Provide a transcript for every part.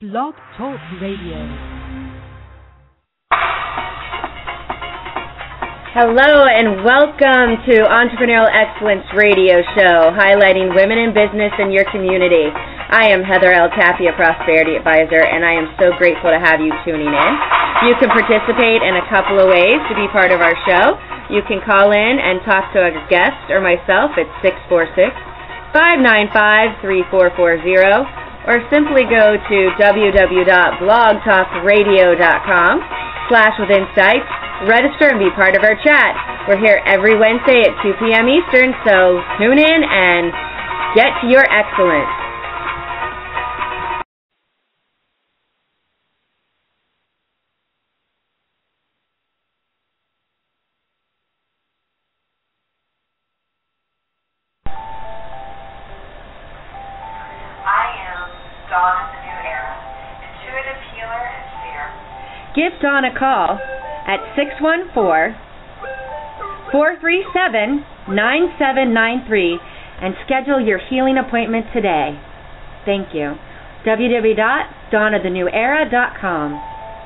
Blog Talk Radio. Hello and welcome to Entrepreneurial Excellence Radio Show, highlighting women in business in your community. I am Heather L. Tapia, Prosperity Advisor, and I am so grateful to have you tuning in. You can participate in a couple of ways to be part of our show. You can call in and talk to a guest or myself at 646-595-3440. Or simply go to www.blogtalkradio.com/withinsights, register and be part of our chat. We're here every Wednesday at 2 p.m. Eastern, so tune in and get to your excellence. Give Dawn a call at 614-437-9793 and schedule your healing appointment today. Thank you. www.dawnofthenew.era.com.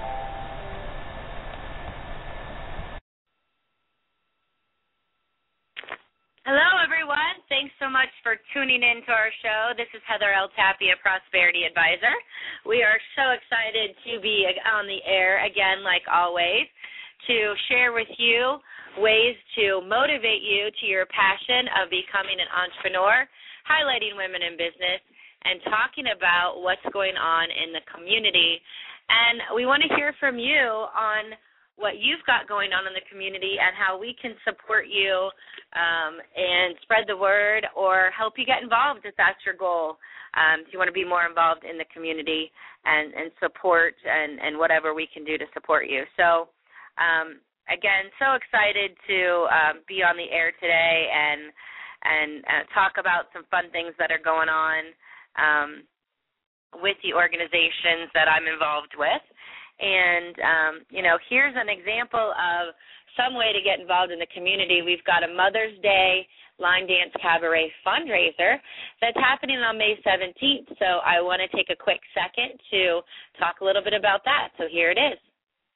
Hello, everyone. Thanks so much for tuning in to our show. This is Heather L. Tapia, Prosperity Advisor. We are so excited to be on the air again, like always, to share with you ways to motivate you to your passion of becoming an entrepreneur, highlighting women in business, and talking about what's going on in the community. And we want to hear from you on what you've got going on in the community and how we can support you and spread the word or help you get involved if that's your goal. If you want to be more involved in the community and support and whatever we can do to support you. So, again, so excited to be on the air today and talk about some fun things that are going on with the organizations that I'm involved with. And, here's an example of some way to get involved in the community. We've got a Mother's Day Line Dance Cabaret fundraiser that's happening on May 17th. So I want to take a quick second to talk a little bit about that. So here it is.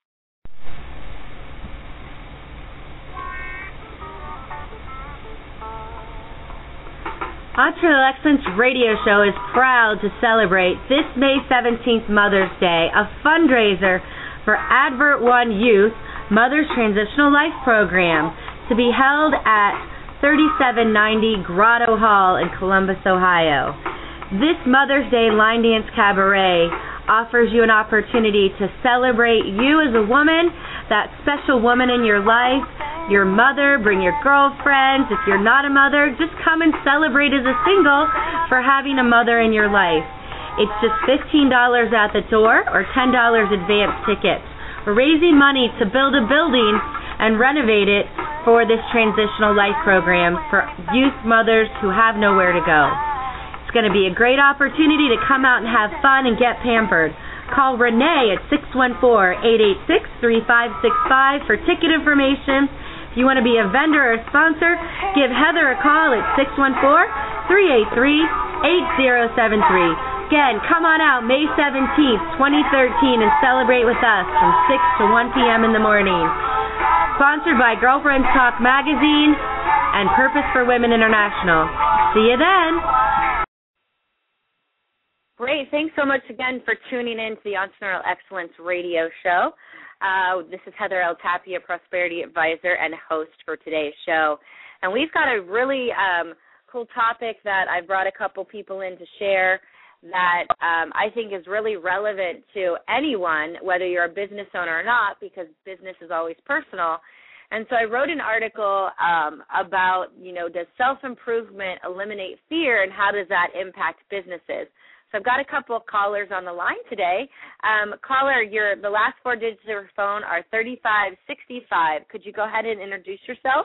Entrepreneurial Excellence Radio Show is proud to celebrate this May 17th Mother's Day, a fundraiser for Advert One Youth Mother's Transitional Life Program to be held at 3790 Grotto Hall in Columbus, Ohio. This Mother's Day Line Dance Cabaret offers you an opportunity to celebrate you as a woman, that special woman in your life, your mother, bring your girlfriends. If you're not a mother, just come and celebrate as a single for having a mother in your life. It's just $15 at the door or $10 advance tickets. We're raising money to build a building and renovate it for this transitional life program for youth mothers who have nowhere to go. It's going to be a great opportunity to come out and have fun and get pampered. Call Renee at 614-886-3565 for ticket information. If you want to be a vendor or a sponsor, give Heather a call at 614-383-8073. Again, come on out May 17th, 2013, and celebrate with us from 6 to 1 p.m. in the morning. Sponsored by Girlfriends Talk Magazine and Purpose for Women International. See you then. Great. Thanks so much again for tuning in to the Entrepreneurial Excellence Radio Show. This is Heather L. Tapia, Prosperity Advisor and host for today's show. And we've got a really cool topic that I brought a couple people in to share that I think is really relevant to anyone, whether you're a business owner or not, because business is always personal. And so I wrote an article about, does self-improvement eliminate fear and how does that impact businesses? So I've got a couple of callers on the line today. Caller, the last four digits of your phone are 3565. Could you go ahead and introduce yourself?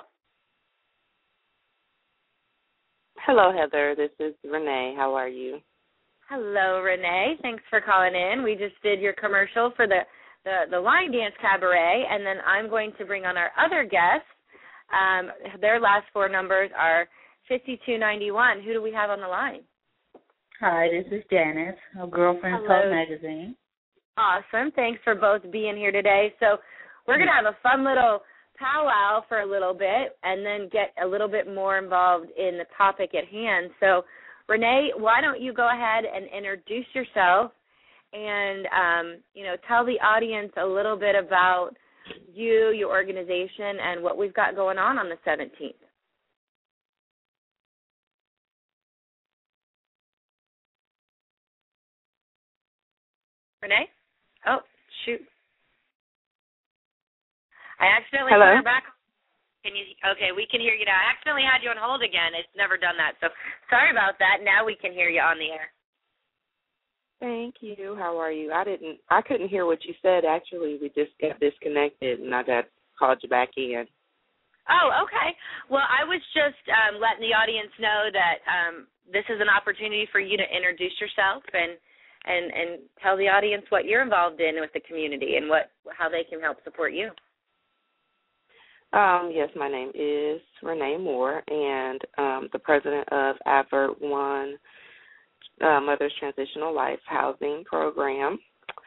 Hello, Heather. This is Renee. How are you? Hello, Renee. Thanks for calling in. We just did your commercial for the Line Dance Cabaret, and then I'm going to bring on our other guests. Their last four numbers are 5291. Who do we have on the line? Hi, this is Janice of Girlfriends Hello. Talk Magazine. Awesome. Thanks for both being here today. So we're going to have a fun little powwow for a little bit and then get a little bit more involved in the topic at hand. So, Renee, why don't you go ahead and introduce yourself and, tell the audience a little bit about you, your organization, and what we've got going on the 17th. Renee? Oh, shoot. I accidentally Hello? put her back. Okay, we can hear you now. I accidentally had you on hold again. It's never done that. So sorry about that. Now we can hear you on the air. Thank you. How are you? I couldn't hear what you said. Actually, we just got disconnected, and I called you back in. Oh, okay. Well, I was just letting the audience know that this is an opportunity for you to introduce yourself and tell the audience what you're involved in with the community and how they can help support you. Yes, my name is Renee Moore, and the president of Advert One Mother's Transitional Life Housing Program.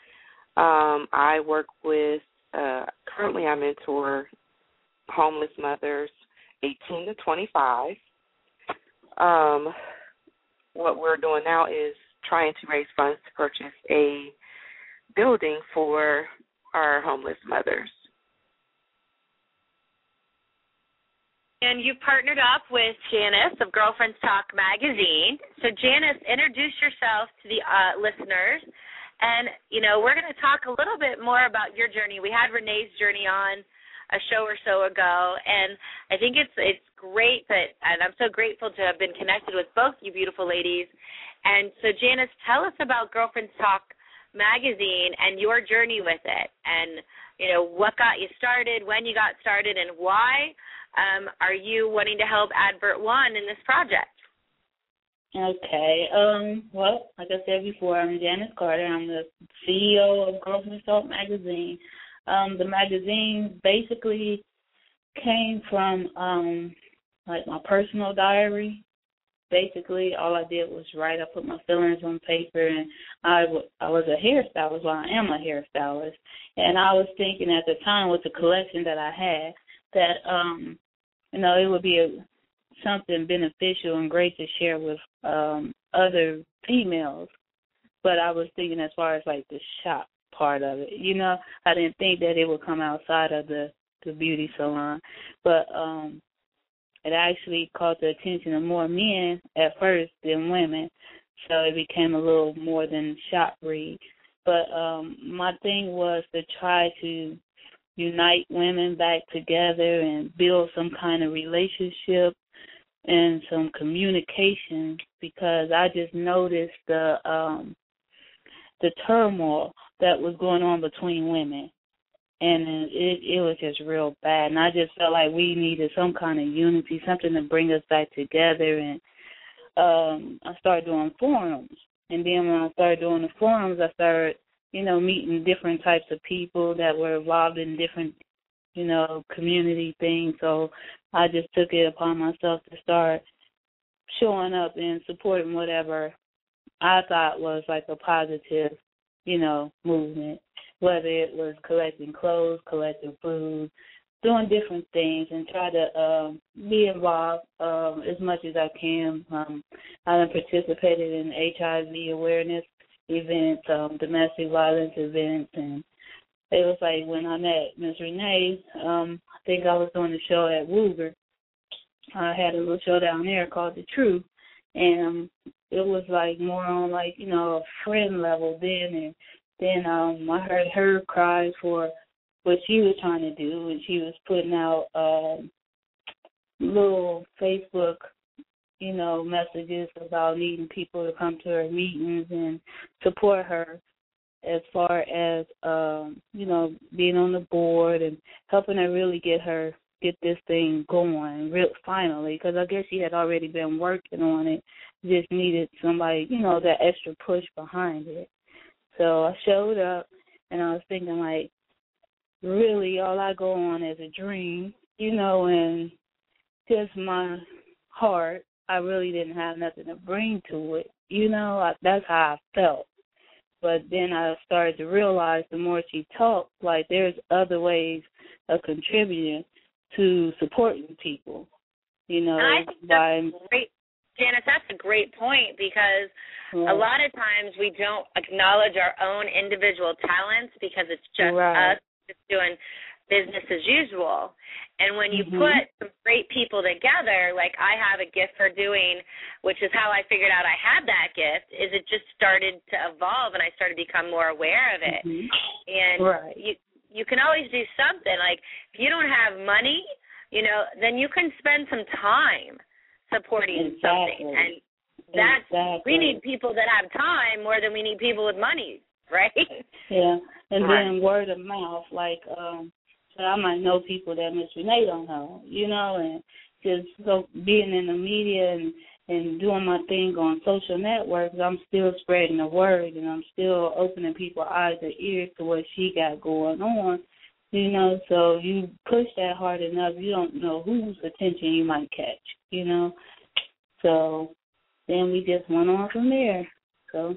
I work with, currently I mentor homeless mothers 18 to 25. What we're doing now is trying to raise funds to purchase a building for our homeless mothers. And you've partnered up with Janice of Girlfriends Talk Magazine. So, Janice, introduce yourself to the listeners. And, we're going to talk a little bit more about your journey. We had Renee's journey on a show or so ago, and I think it's great and I'm so grateful to have been connected with both you beautiful ladies. And so, Janice, tell us about Girlfriends Talk Magazine and your journey with it, and, what got you started, when you got started, and why are you wanting to help Advert One in this project? Okay. Well, like I said before, I'm Janice Carter. I'm the CEO of Girlfriends Talk Magazine. The magazine basically came from my personal diary. Basically, all I did was write. I put my feelings on paper, and I was a hairstylist. Well, I am a hairstylist, and I was thinking at the time with the collection that I had that it would be something beneficial and great to share with other females. But I was thinking as far as like the shop part of it. I didn't think that it would come outside of the beauty salon, but it actually caught the attention of more men at first than women, so it became a little more than shop read. But my thing was to try to unite women back together and build some kind of relationship and some communication, because I just noticed the turmoil that was going on between women. And it was just real bad. And I just felt like we needed some kind of unity, something to bring us back together. And I started doing forums. And then when I started doing the forums, I started, meeting different types of people that were involved in different, community things. So I just took it upon myself to start showing up and supporting whatever I thought was like a positive, movement. Whether it was collecting clothes, collecting food, doing different things, and try to be involved as much as I can. I participated in HIV awareness events, domestic violence events, and it was like when I met Ms. Renee, I think I was doing a show at Wooger. I had a little show down there called The Truth, and it was like more on like, a friend level then, and then I heard her cry for what she was trying to do, and she was putting out little Facebook, messages about needing people to come to her meetings and support her as far as, being on the board and helping her really get this thing going finally, because I guess she had already been working on it, just needed somebody, that extra push behind it. So I showed up, and I was thinking, like, really all I go on is a dream, and just my heart. I really didn't have nothing to bring to it, That's how I felt. But then I started to realize the more she talked, like there's other ways of contributing to supporting people, And I think that's great. Janice, that's a great point because a lot of times we don't acknowledge our own individual talents because it's just us just doing business as usual. And when you put some great people together, like I have a gift for doing, which is how I figured out I had that gift, is it just started to evolve and I started to become more aware of it. And you can always do something. Like if you don't have money, then you can spend some time supporting something. And we need people that have time more than we need people with money, right? Yeah. And then word of mouth, like I might know people that Miss Renee don't know, and just being in the media and doing my thing on social networks, I'm still spreading the word and I'm still opening people's eyes and ears to what she got going on, so you push that hard enough, you don't know whose attention you might catch, So then we just went on from there, so.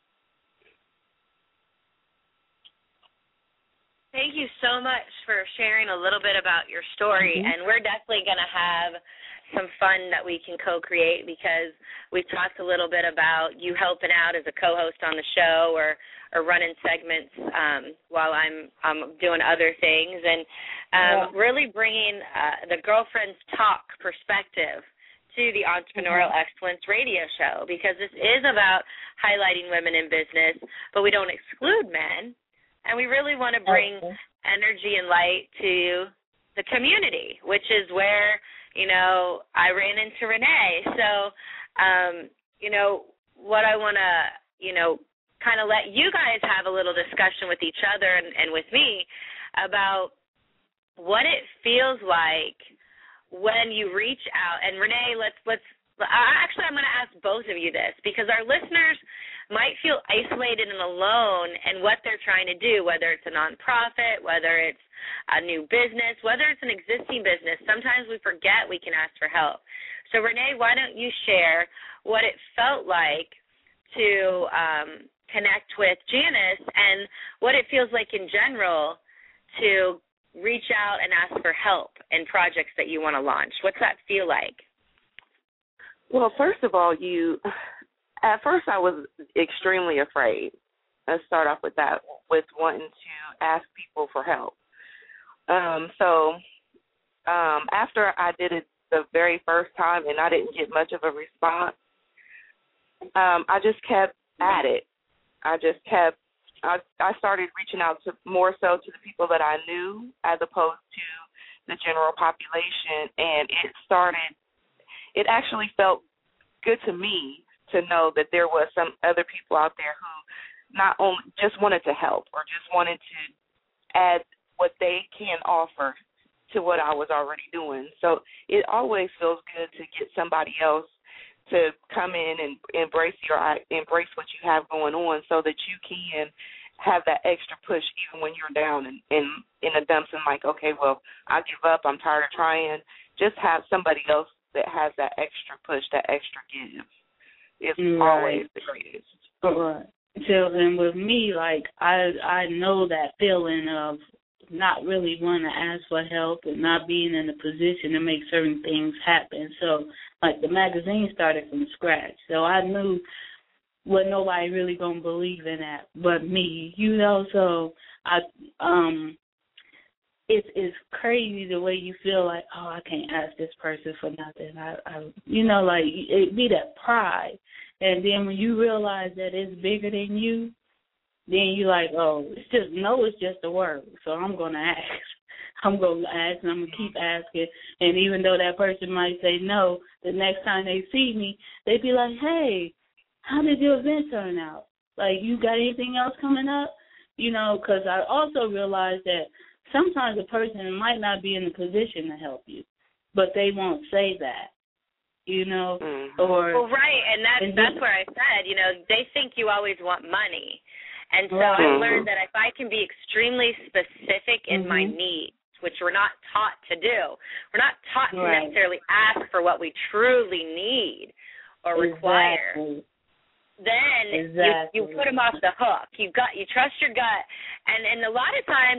Thank you so much for sharing a little bit about your story, and we're definitely going to have some fun that we can co-create because we've talked a little bit about you helping out as a co-host on the show or running segments while I'm doing other things, and really bringing the Girlfriends Talk perspective to the Entrepreneurial Excellence Radio Show because this is about highlighting women in business, but we don't exclude men. And we really want to bring energy and light to the community, which is where, I ran into Renee. So, what I want to, kind of let you guys have a little discussion with each other and with me about what it feels like when you reach out. And Renee, I'm going to ask both of you this because our listeners might feel isolated and alone in what they're trying to do, whether it's a nonprofit, whether it's a new business, whether it's an existing business. Sometimes we forget we can ask for help. So, Renee, why don't you share what it felt like to connect with Janice and what it feels like in general to reach out and ask for help in projects that you want to launch? What's that feel like? Well, first of all, at first I was extremely afraid. Let's start off with that, with wanting to ask people for help. After I did it the very first time and I didn't get much of a response, I just kept at it. I started reaching out to more so to the people that I knew as opposed to the general population, and it actually felt good to me to know that there was some other people out there who not only just wanted to help or just wanted to add what they can offer to what I was already doing. So it always feels good to get somebody else to come in and embrace what you have going on so that you can have that extra push even when you're down in the dumps and like, okay, well, I give up, I'm tired of trying. Just have somebody else that has that extra push, that extra give. It's always the greatest. Right. So, and with me, like, I know that feeling of not really wanting to ask for help and not being in a position to make certain things happen. So, like, the magazine started from scratch. So I knew nobody really going to believe in that but me, So it's crazy the way you feel like, oh, I can't ask this person for nothing. Like it be that pride. And then when you realize that it's bigger than you, then you're like, oh, it's just a word. So I'm going to ask. I'm going to ask and I'm going to keep asking. And even though that person might say no, the next time they see me, they be like, hey, how did your event turn out? Like, you got anything else coming up? Because I also realized that sometimes a person might not be in a position to help you, but they won't say that, or. Well, right, and that's where I said, they think you always want money. And so I learned that if I can be extremely specific in my needs, which we're not taught to do, we're not taught to necessarily ask for what we truly need or require. then exactly. you put them off the hook. You trust your gut, and a lot of times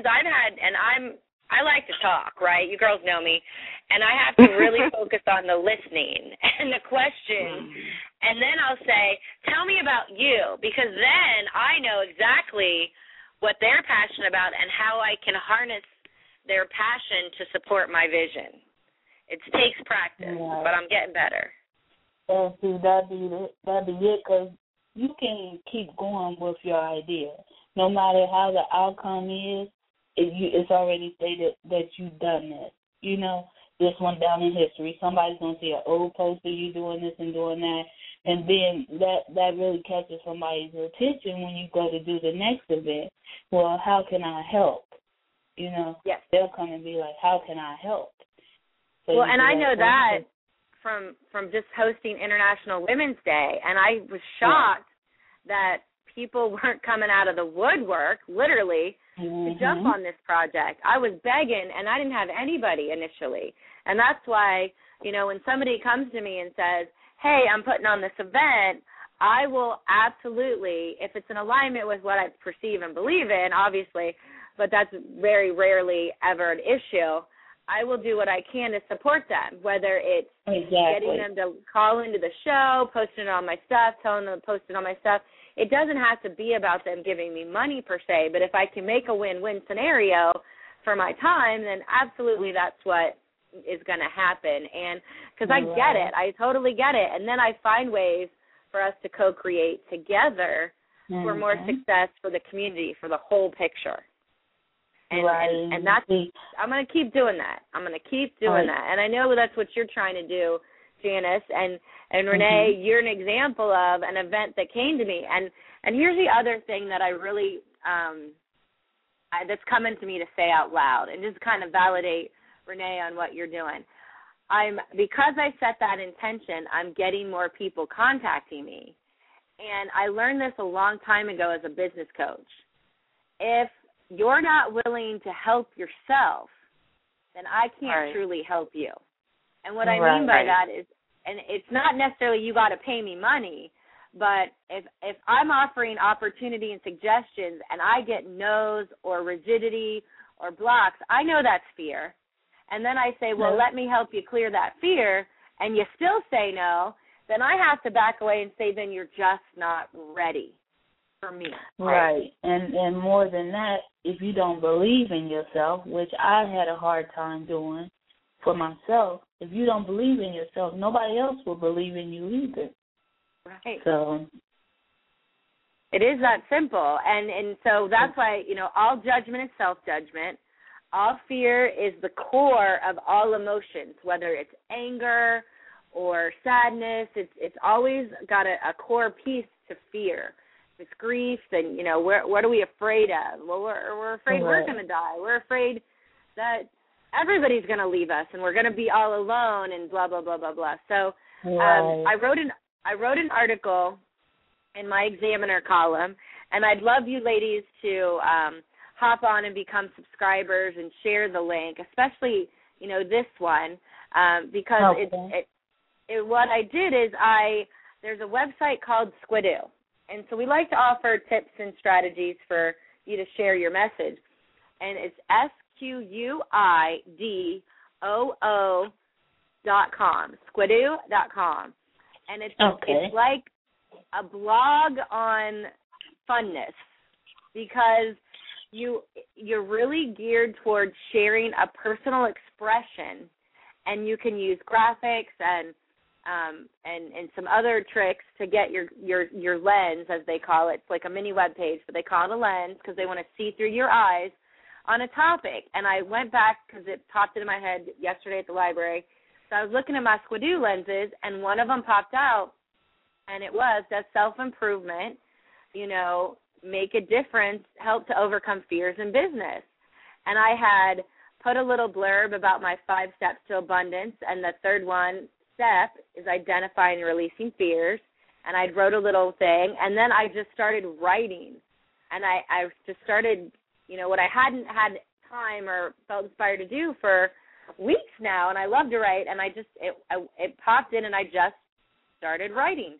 I like to talk, right? You girls know me, and I have to really focus on the listening and the questions, and then I'll say, tell me about you, because then I know exactly what they're passionate about and how I can harness their passion to support my vision. It takes practice, but I'm getting better. And see, that'd be it, because you can keep going with your idea. No matter how the outcome is, it's already stated that you've done this. You know, this went down in history. Somebody's going to see an old poster, you doing this and doing that, and then that really catches somebody's attention when you go to do the next event. Well, how can I help? You know, yes. They'll come and be like, how can I help? So well, and I know that from just hosting International Women's Day, and I was shocked that people weren't coming out of the woodwork, literally, to jump on this project. I was begging, and I didn't have anybody initially. And that's why, you know, when somebody comes to me and says, hey, I'm putting on this event, I will absolutely, if it's in alignment with what I perceive and believe in, obviously, but that's very rarely ever an issue, I will do what I can to support them, whether it's getting them to call into the show, posting it on my stuff, telling them to post it on my stuff. It doesn't have to be about them giving me money per se, but if I can make a win-win scenario for my time, then absolutely that's what is going to happen. And because I get it. I totally get it. And then I find ways for us to co-create together for more success for the community, for the whole picture. And that's, I'm going to keep doing that. I'm going to keep doing that. And I know that's what you're trying to do, Janice. And Renee, you're an example of an event that came to me. And here's the other thing that I really, that's coming to me to say out loud and just kind of validate Renee on what you're doing. Because I set that intention, I'm getting more people contacting me. And I learned this a long time ago as a business coach. If you're not willing to help yourself, then I can't truly help you. And what I mean by that is, and it's not necessarily you got to pay me money, but if I'm offering opportunity and suggestions and I get no's or rigidity or blocks, I know that's fear. And then I say, well, let me help you clear that fear, and you still say no, then I have to back away and say, then you're just not ready for me. Right. And more than that, if you don't believe in yourself, which I had a hard time doing for myself, if you don't believe in yourself, nobody else will believe in you either. Right. So it is that simple. And so that's why, you know, all judgment is self-judgment. All fear is the core of all emotions, whether it's anger or sadness. It's always got a core piece to fear. If it's grief, then, you know, what are we afraid of? Well, we're afraid we're going to die. We're afraid that everybody's going to leave us and we're going to be all alone and blah, blah, blah, blah, blah. So I wrote an article in my Examiner column, and I'd love you ladies to hop on and become subscribers and share the link, especially, you know, this one, because what I did is there's a website called Squidoo. And so we like to offer tips and strategies for you to share your message. And it's SQUIDOO.com, Squidoo.com. And it's like a blog on funness, because you're really geared towards sharing a personal expression, and you can use graphics and some other tricks to get your lens, as they call it. It's like a mini web page, but they call it a lens because they want to see through your eyes on a topic. And I went back because it popped into my head yesterday at the library. So I was looking at my Squidoo lenses, and one of them popped out, and it was, does self-improvement, you know, make a difference, help to overcome fears in business? And I had put a little blurb about my 5 steps to abundance, and the third step is identifying and releasing fears, and I wrote a little thing, and then I just started writing, and I just started, you know, what I hadn't had time or felt inspired to do for weeks now, and I love to write, and it popped in, and I just started writing.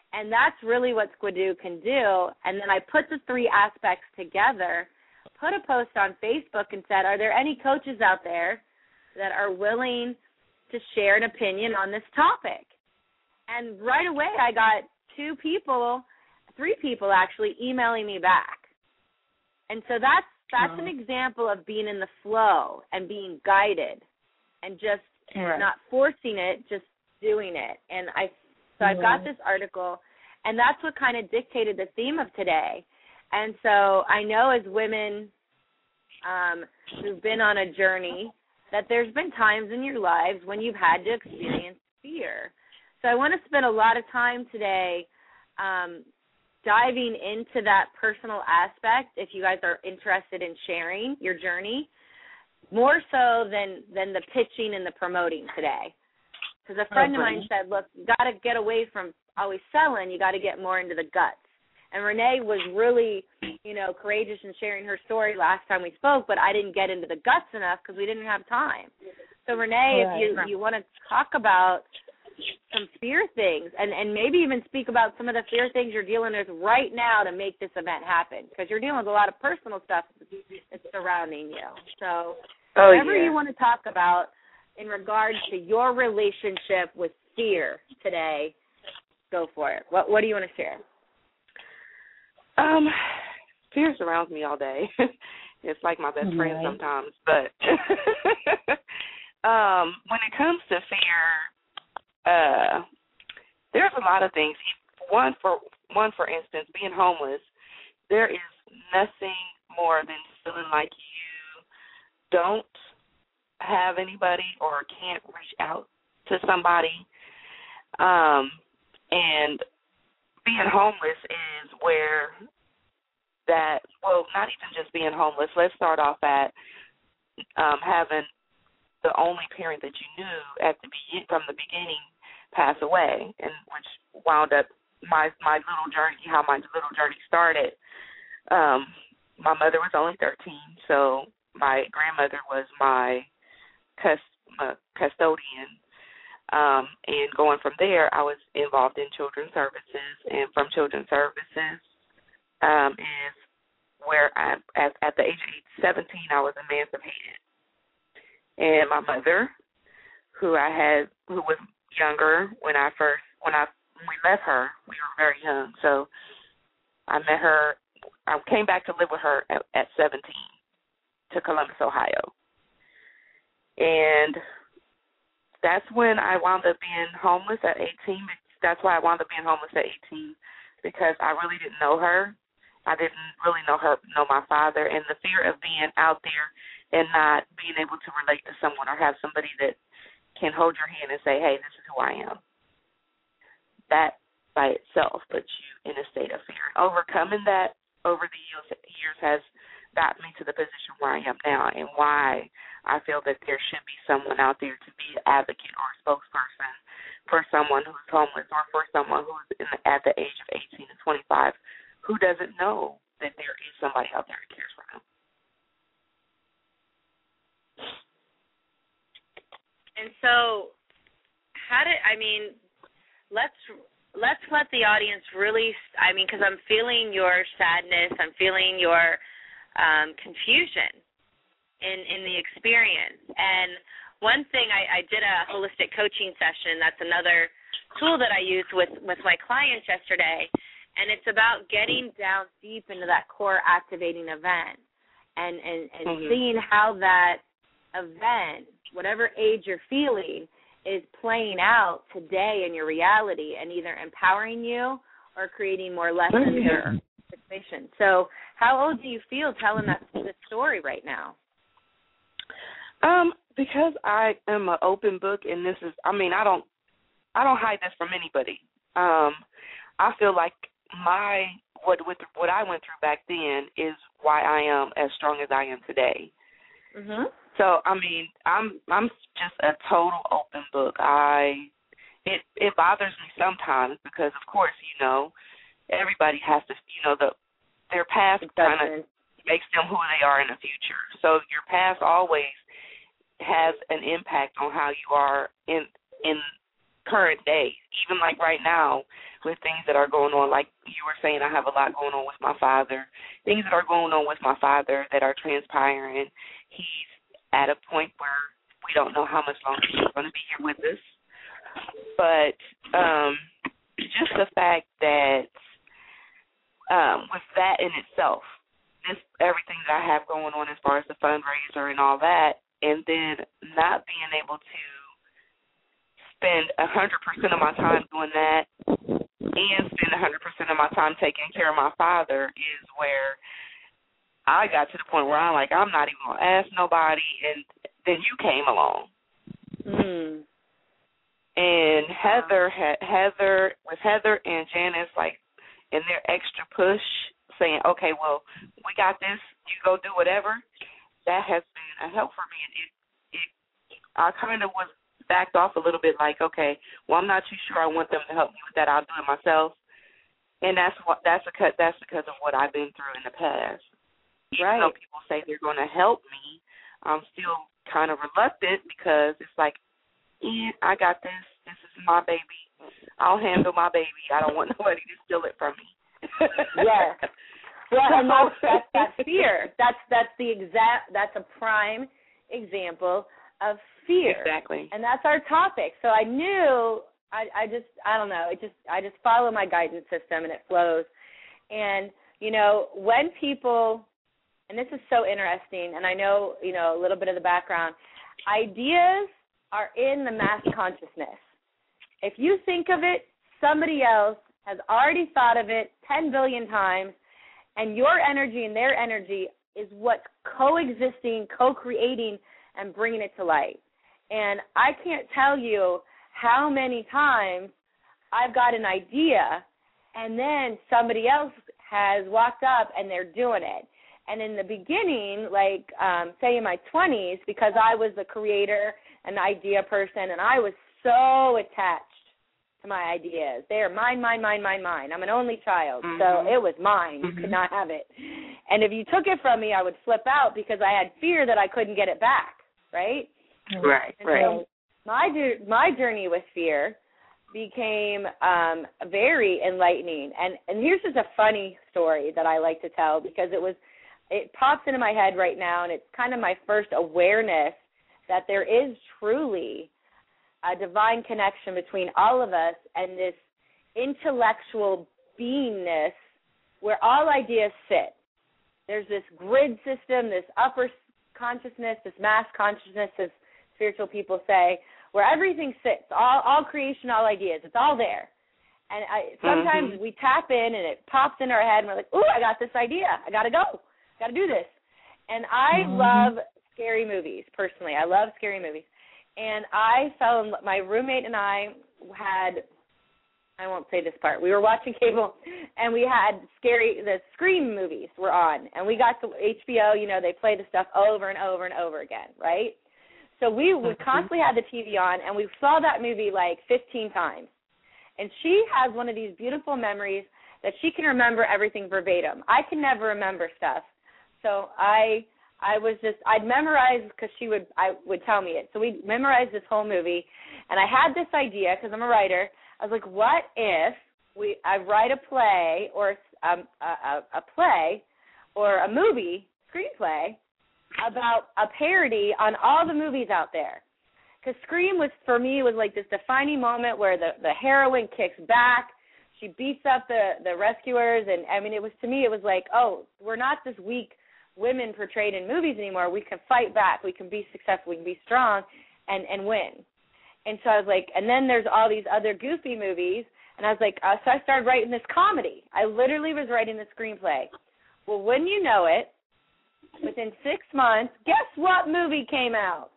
And that's really what Squidoo can do. And then I put the 3 aspects together, put a post on Facebook and said, are there any coaches out there that are willing to share an opinion on this topic? And right away I got 3 people actually emailing me back. And so that's an example of being in the flow and being guided and just not forcing it, just doing it. And I've got this article, and that's what kind of dictated the theme of today. And so I know as women who've been on a journey that there's been times in your lives when you've had to experience fear. So I want to spend a lot of time today diving into that personal aspect if you guys are interested in sharing your journey, more so than the pitching and the promoting today. Because a friend of mine said, look, you got to get away from always selling. You got to get more into the guts. And Renee was really, courageous in sharing her story last time we spoke, but I didn't get into the guts enough because we didn't have time. So, Renee, if you want to talk about some fear things and maybe even speak about some of the fear things you're dealing with right now to make this event happen, because you're dealing with a lot of personal stuff that's surrounding you. So whatever you want to talk about in regards to your relationship with fear today, go for it. What do you want to share? Fear surrounds me all day. It's like my best friend sometimes. But when it comes to fear, there's a lot of things. One, for instance, being homeless, there is nothing more than feeling like you don't have anybody or can't reach out to somebody. And being homeless is where not even just being homeless. Let's start off at having the only parent that you knew from the beginning pass away, and which wound up my little journey, how my little journey started. My mother was only 13, so my grandmother was my custodian. And going from there, I was involved in children's services, and from children's services is where at the age of 17, I was emancipated. And my mother, who was younger when we met her, we were very young. So I met her. I came back to live with her at 17 to Columbus, Ohio. And that's when I wound up being homeless at 18. That's why I wound up being homeless at 18, because I really didn't know her. I didn't really know my father, and the fear of being out there and not being able to relate to someone or have somebody that can hold your hand and say, hey, this is who I am. That by itself puts you in a state of fear. Overcoming that over the years has got me to the position where I am now, and why I feel that there should be someone out there to be an advocate or a spokesperson for someone who's homeless, or for someone who's at the age of 18 to 25 who doesn't know that there is somebody out there who cares for them. And so let's let the audience really, because I'm feeling your sadness, I'm feeling your confusion in the experience. And one thing, I did a holistic coaching session. That's another tool that I used with my clients yesterday, and it's about getting down deep into that core activating event and seeing how that event, whatever age you're feeling, is playing out today in your reality and either empowering you or creating more lessons or situation. So how old do you feel telling this story right now? Because I am an open book, and this is, I don't hide this from anybody. I feel like what I went through back then is why I am as strong as I am today. Mm-hmm. So I'm just a total open book. It bothers me sometimes because, of course, everybody has to, their past kind of makes them who they are in the future. So your past always has an impact on how you are in current day, even like right now with things that are going on. Like you were saying, I have a lot going on with my father, things that are going on with my father that are transpiring. He's at a point where we don't know how much longer he's going to be here with us. But just the fact that with that in itself, everything that I have going on as far as the fundraiser and all that, and then not being able to spend 100% of my time doing that and spend 100% of my time taking care of my father is where I got to the point where I'm like, I'm not even going to ask nobody, and then you came along. And Heather and Janice, like, in their extra push, saying, okay, well, we got this, you go do whatever, that has been a help for me. I kind of was backed off a little bit, like, okay, well, I'm not too sure I want them to help me with that. I'll do it myself. And that's because of what I've been through in the past. Right. Even though people say they're going to help me, I'm still kind of reluctant because it's like, I got this. This is my baby. I'll handle my baby. I don't want nobody to steal it from me. Yes. Well, and that's that fear. That's a prime example of fear. Exactly. And that's our topic. So I knew I don't know. I just follow my guidance system and it flows. And when people, and this is so interesting, and I know a little bit of the background. Ideas are in the mass consciousness. If you think of it, somebody else has already thought of it 10 billion times, and your energy and their energy is what's coexisting, co-creating, and bringing it to light. And I can't tell you how many times I've got an idea, and then somebody else has walked up and they're doing it. And in the beginning, like say in my 20s, because I was the creator and the idea person, and I was so attached to my ideas. They are mine, mine, mine, mine, mine. I'm an only child, so it was mine. You could not have it. And if you took it from me, I would flip out because I had fear that I couldn't get it back, right? Right, and so my journey with fear became very enlightening. And here's just a funny story that I like to tell because it pops into my head right now, and it's kind of my first awareness that there is truly a divine connection between all of us and this intellectual beingness where all ideas sit. There's this grid system, this upper consciousness, this mass consciousness, as spiritual people say, where everything sits, all creation, all ideas. It's all there. And sometimes we tap in and it pops in our head and we're like, ooh, I got this idea. I got to go. Got to do this. And I love scary movies, personally. I love scary movies. And my roommate and I won't say this part. We were watching cable, and we had the Scream movies were on. And we got to HBO, they play the stuff over and over and over again, right? So we would constantly have the TV on, and we saw that movie like 15 times. And she has one of these beautiful memories that she can remember everything verbatim. I can never remember stuff. So I'd memorize because I would tell me it. So we memorized this whole movie, and I had this idea because I'm a writer. I was like, what if I write a play or a play or a movie screenplay about a parody on all the movies out there? Because Scream was like this defining moment where the heroine kicks back, she beats up the rescuers, and I mean it was like, oh, we're not this weak women portrayed in movies anymore. We can fight back. We can be successful. We can be strong and win. And so I was like, and then there's all these other goofy movies. And I was like, so I started writing this comedy. I literally was writing the screenplay. Well, wouldn't you know it, within 6 months, guess what movie came out?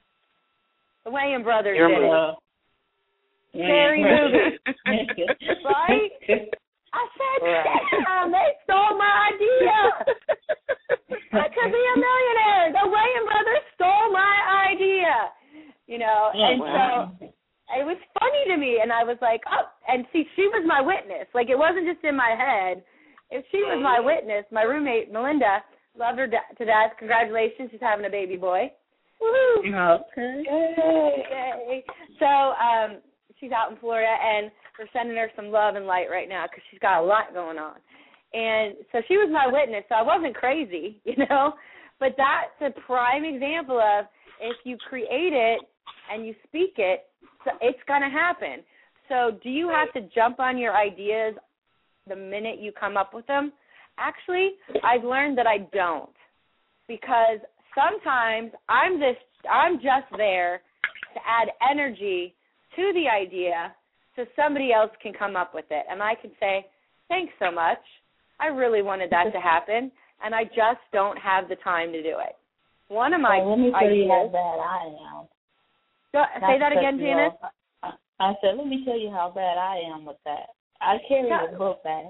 The Wayans Brothers did it. Scary movie. Right? I said, damn, they stole my idea. I could be a millionaire. The Wayans Brothers stole my idea. And so it was funny to me. And I was like, oh, and see, she was my witness. Like, it wasn't just in my head. If she was my witness, my roommate, Melinda, loved her to death. Congratulations, she's having a baby boy. Woohoo. Okay. Yay. So she's out in Florida, and we're sending her some love and light right now because she's got a lot going on. And so she was my witness, so I wasn't crazy, you know. But that's a prime example of if you create it and you speak it, it's going to happen. So do you have to jump on your ideas the minute you come up with them? Actually, I've learned that I don't, because sometimes I'm just there to add energy to the idea so somebody else can come up with it. And I can say, thanks so much. I really wanted that to happen, and I just don't have the time to do it. One of my let me tell ideas, you how bad I am. Say that again, Janice. I said, let me tell you how bad I am with that. I carry a book bag.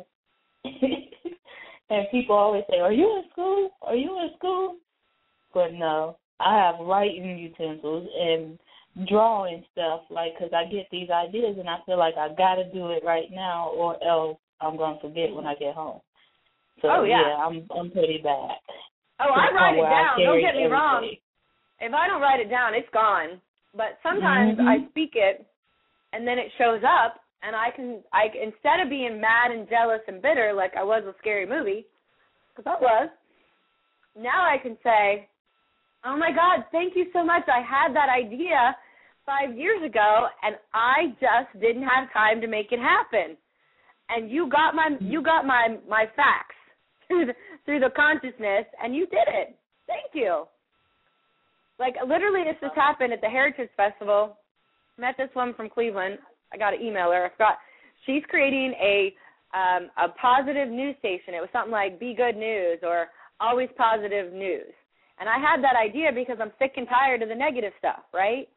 And people always say, are you in school? Are you in school? But no, I have writing utensils and drawing stuff, because I get these ideas and I feel like I got to do it right now or else I'm going to forget when I get home. So, I'm pretty bad. Oh, I write it down. Don't get me wrong. If I don't write it down, it's gone. But sometimes I speak it, and then it shows up, and I can instead of being mad and jealous and bitter like I was with Scary Movie, because I was, now I can say, oh, my God, thank you so much. I had that idea 5 years ago, and I just didn't have time to make it happen. And you got my facts through the consciousness, and you did it. Thank you. Like, literally, this just happened at the Heritage Festival. Met this woman from Cleveland. I got to email her. I forgot. She's creating a positive news station. It was something like Be Good News or Always Positive News. And I had that idea because I'm sick and tired of the negative stuff, right?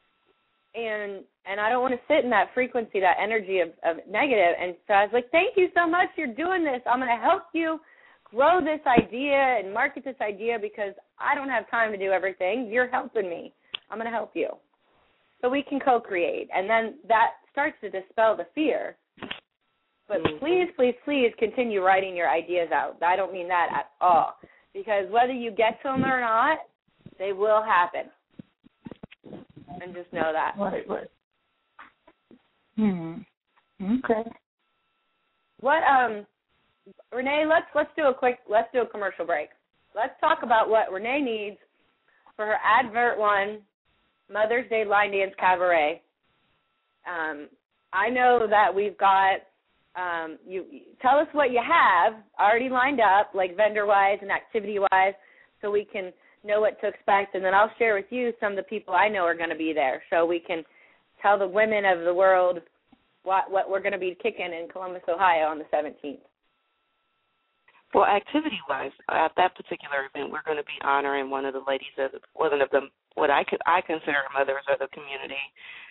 And I don't want to sit in that frequency, that energy of negative. And so I was like, thank you so much. You're doing this. I'm going to help you grow this idea and market this idea because I don't have time to do everything. You're helping me. I'm going to help you. So we can co-create. And then that starts to dispel the fear. But please, please, please continue writing your ideas out. I don't mean that at all. Because whether you get to them or not, they will happen. And just know that. Right. Okay. What Renee, let's do a commercial break. Let's talk about what Renee needs for her Advert One Mother's Day Line Dance Cabaret. I know that we've got you tell us what you have already lined up, like vendor-wise and activity-wise, so we can know what to expect, and then I'll share with you some of the people I know are going to be there, so we can tell the women of the world what we're going to be kicking in Columbus, Ohio on the 17th. Well, activity-wise, at that particular event, we're going to be honoring one of the ladies of one of the what I consider mothers of the community.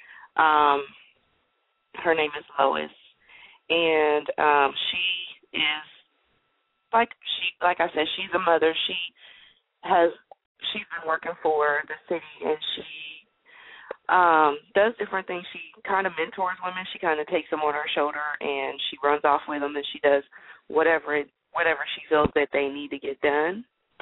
Her name is Lois, and she is like I said, she's a mother. She's been working for the city, and she does different things. She kind of mentors women. She kind of takes them on her shoulder, and she runs off with them, and she does whatever she feels that they need to get done.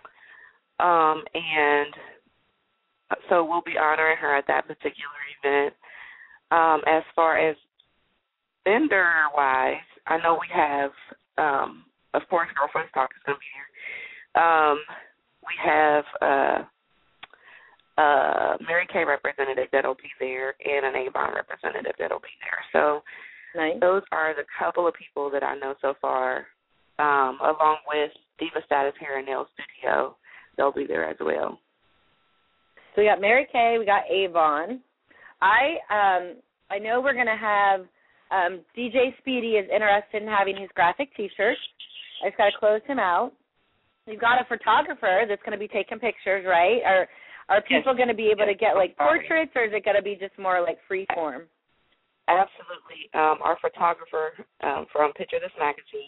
And so we'll be honoring her at that particular event. As far as vendor-wise, I know we have, of course, Girlfriends Talk is going to be here. We have Mary Kay representative that'll be there and an Avon representative that'll be there. So nice. Those are the couple of people that I know so far, along with Diva Status Hair and Nail Studio. They'll be there as well. So we got Mary Kay, we got Avon. I know we're going to have DJ Speedy is interested in having his graphic T-shirt. I just got to close him out. We've got a photographer that's going to be taking pictures, right? Are people going to be able to get, like, portraits, or is it going to be just more, like, free form? Absolutely. Our photographer from Picture This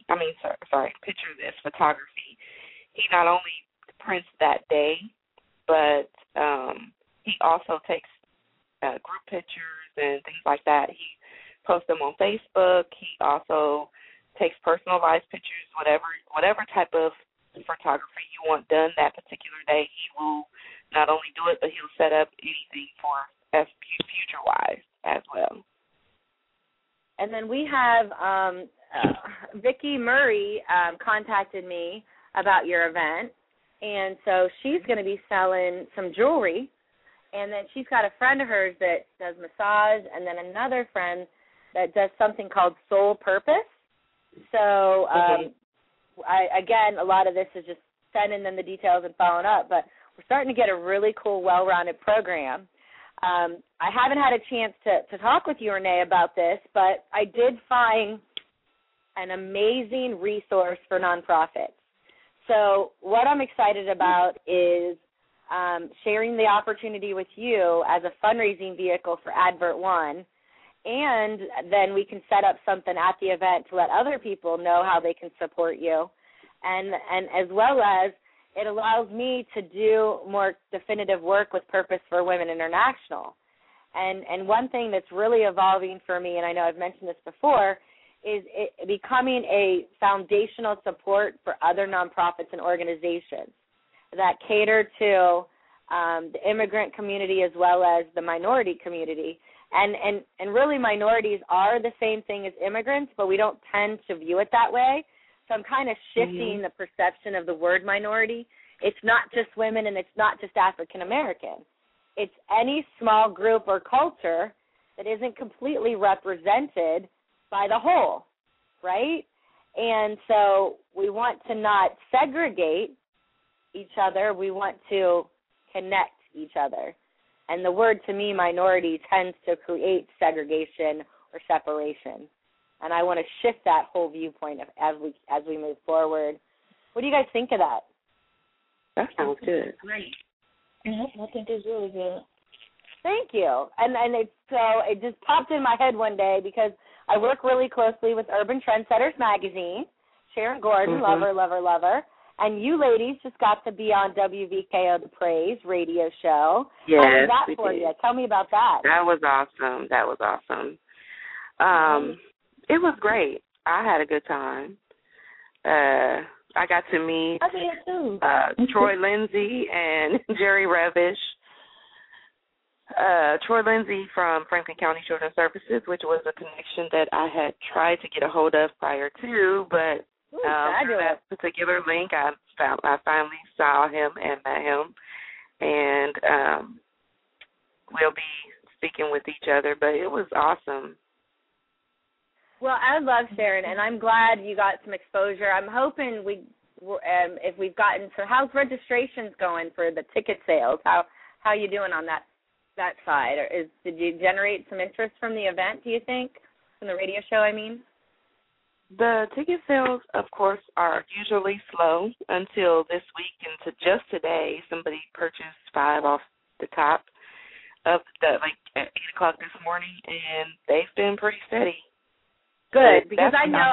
Photography, he not only prints that day, but he also takes group pictures and things like that. He posts them on Facebook. He also takes personalized pictures, whatever type of photography you want done that particular day. He will not only do it, but he'll set up anything for future-wise as well. And then we have Vicki Murray contacted me about your event, and so she's going to be selling some jewelry. And then she's got a friend of hers that does massage, and then another friend that does something called Soul Purpose. So, again, a lot of this is just sending them the details and following up, but we're starting to get a really cool, well-rounded program. I haven't had a chance to talk with you, Renee, about this, but I did find an amazing resource for nonprofits. So what I'm excited about is sharing the opportunity with you as a fundraising vehicle for Advert One, and then we can set up something at the event to let other people know how they can support you, and as well as it allows me to do more definitive work with Purpose for Women International. And one thing that's really evolving for me, and I know I've mentioned this before, is it becoming a foundational support for other nonprofits and organizations that cater to the immigrant community as well as the minority community. And really minorities are the same thing as immigrants, but we don't tend to view it that way. So I'm kind of shifting the perception of the word minority. It's not just women and it's not just African American. It's any small group or culture that isn't completely represented by the whole, right? And so we want to not segregate each other. We want to connect each other. And the word, to me, minority, tends to create segregation or separation. And I want to shift that whole viewpoint as we move forward. What do you guys think of that? That sounds good. Great. I think it's really good. Thank you. And it just popped in my head one day because I work really closely with Urban Trendsetters Magazine. Sharon Gordon, lover. And you ladies just got to be on WVKO The Praise radio show. Yes, how was that for did. you? Tell me about that. That was awesome. It was great. I had a good time. I got to meet Troy Lindsay and Jerry Revish. Troy Lindsay from Franklin County Children's Services, which was a connection that I had tried to get a hold of prior to, but through that particular link, I finally saw him and met him, and we'll be speaking with each other, but it was awesome. Well, I love Sharon, and I'm glad you got some exposure. I'm hoping if we've gotten, so how's registrations going for the ticket sales? How are you doing on that side? Did you generate some interest from the event, do you think, from the radio show, I mean? The ticket sales, of course, are usually slow until this week, and just today, somebody purchased 5 off the top of at 8 o'clock this morning, and they've been pretty steady. Good, because I know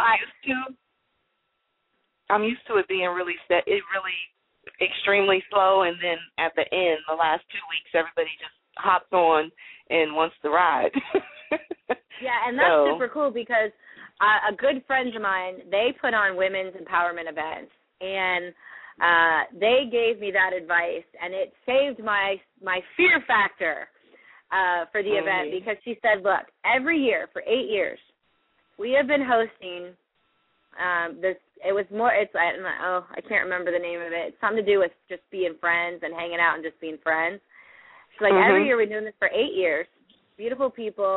I'm used to it being really extremely slow, and then at the end, the last 2 weeks, everybody just hops on and wants to ride. Yeah, and that's super cool because a good friend of mine, they put on women's empowerment events, and they gave me that advice, and it saved my fear factor for the event, because she said, look, every year for 8 years, we have been hosting this. I can't remember the name of it. It's something to do with just being friends and hanging out and just being friends. She's like, every year we're doing this for 8 years. Beautiful people,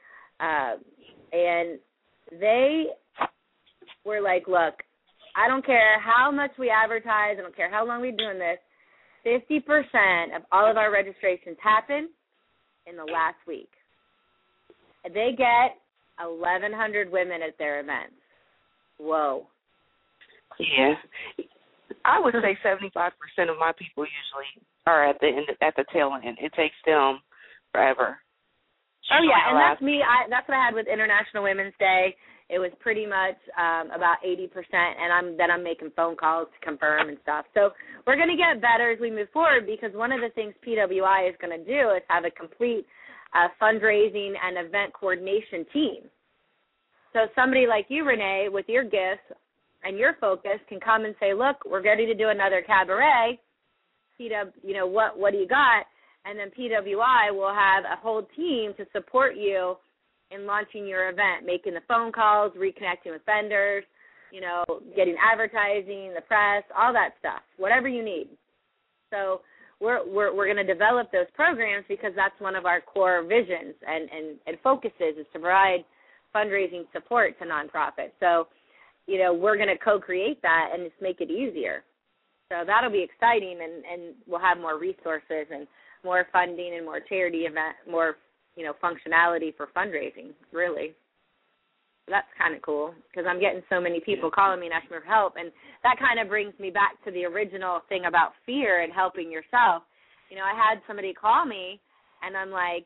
and they were like, look, I don't care how much we advertise. I don't care how long we're doing this. 50% of all of our registrations happen in the last week. They get 1,100 women at their events. Whoa. Yeah. I would say 75% of my people usually are at the tail end. It takes them forever. Oh, yeah, and that's me. That's what I had with International Women's Day. It was pretty much about 80%, and I'm making phone calls to confirm and stuff. So we're going to get better as we move forward, because one of the things PWI is going to do is have a complete fundraising and event coordination team. So somebody like you, Renee, with your gifts and your focus can come and say, look, we're ready to do another cabaret. What do you got? And then PWI will have a whole team to support you in launching your event, making the phone calls, reconnecting with vendors, getting advertising, the press, all that stuff, whatever you need. So we're going to develop those programs because that's one of our core visions and focuses is to provide fundraising support to nonprofits. So, we're going to co-create that and just make it easier. So that'll be exciting, and we'll have more resources and more funding and more charity event, more, functionality for fundraising, really. So that's kind of cool because I'm getting so many people calling me and asking me for help, and that kind of brings me back to the original thing about fear and helping yourself. I had somebody call me, and I'm like,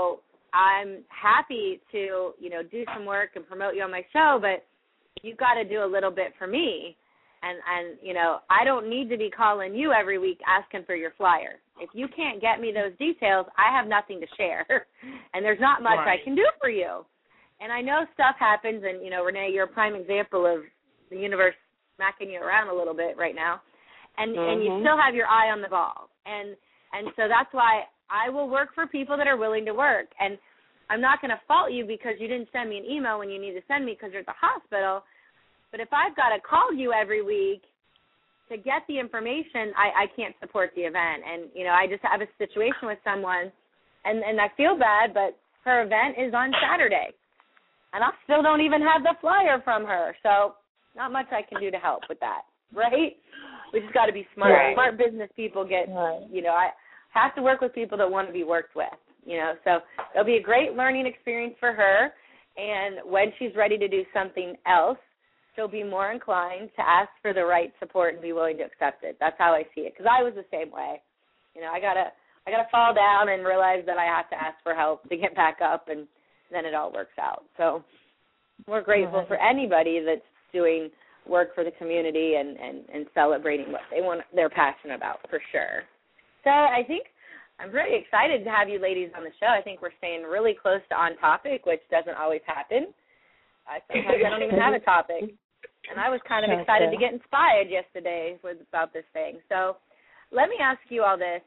I'm happy to, do some work and promote you on my show, but you've got to do a little bit for me. And I don't need to be calling you every week asking for your flyer. If you can't get me those details, I have nothing to share, and there's not much I can do for you. And I know stuff happens, and, Renee, you're a prime example of the universe smacking you around a little bit right now, and you still have your eye on the ball. And so that's why I will work for people that are willing to work. And I'm not going to fault you because you didn't send me an email when you need to send me because you're at the hospital. But if I've got to call you every week to get the information, I can't support the event. And, I just have a situation with someone, and I feel bad, but her event is on Saturday. And I still don't even have the flyer from her. So not much I can do to help with that, right? We just got to be smart. Right. Smart business people get, I have to work with people that want to be worked with, So it'll be a great learning experience for her. And when she's ready to do something else, she'll be more inclined to ask for the right support and be willing to accept it. That's how I see it, because I was the same way. I gotta fall down and realize that I have to ask for help to get back up, and then it all works out. So we're grateful for anybody that's doing work for the community and celebrating what they're passionate about, for sure. So I think I'm really excited to have you ladies on the show. I think we're staying really close to on topic, which doesn't always happen. Sometimes I don't even have a topic. And I was kind of excited to get inspired yesterday about this thing. So let me ask you all this.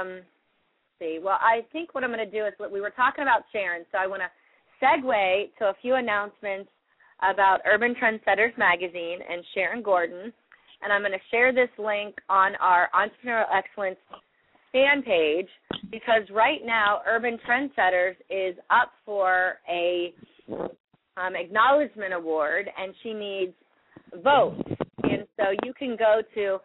Well, I think what I'm going to do is we were talking about Sharon, so I want to segue to a few announcements about Urban Trendsetters Magazine and Sharon Gordon, and I'm going to share this link on our Entrepreneurial Excellence fan page because right now Urban Trendsetters is up for a acknowledgement award, and she needs votes. And so you can go to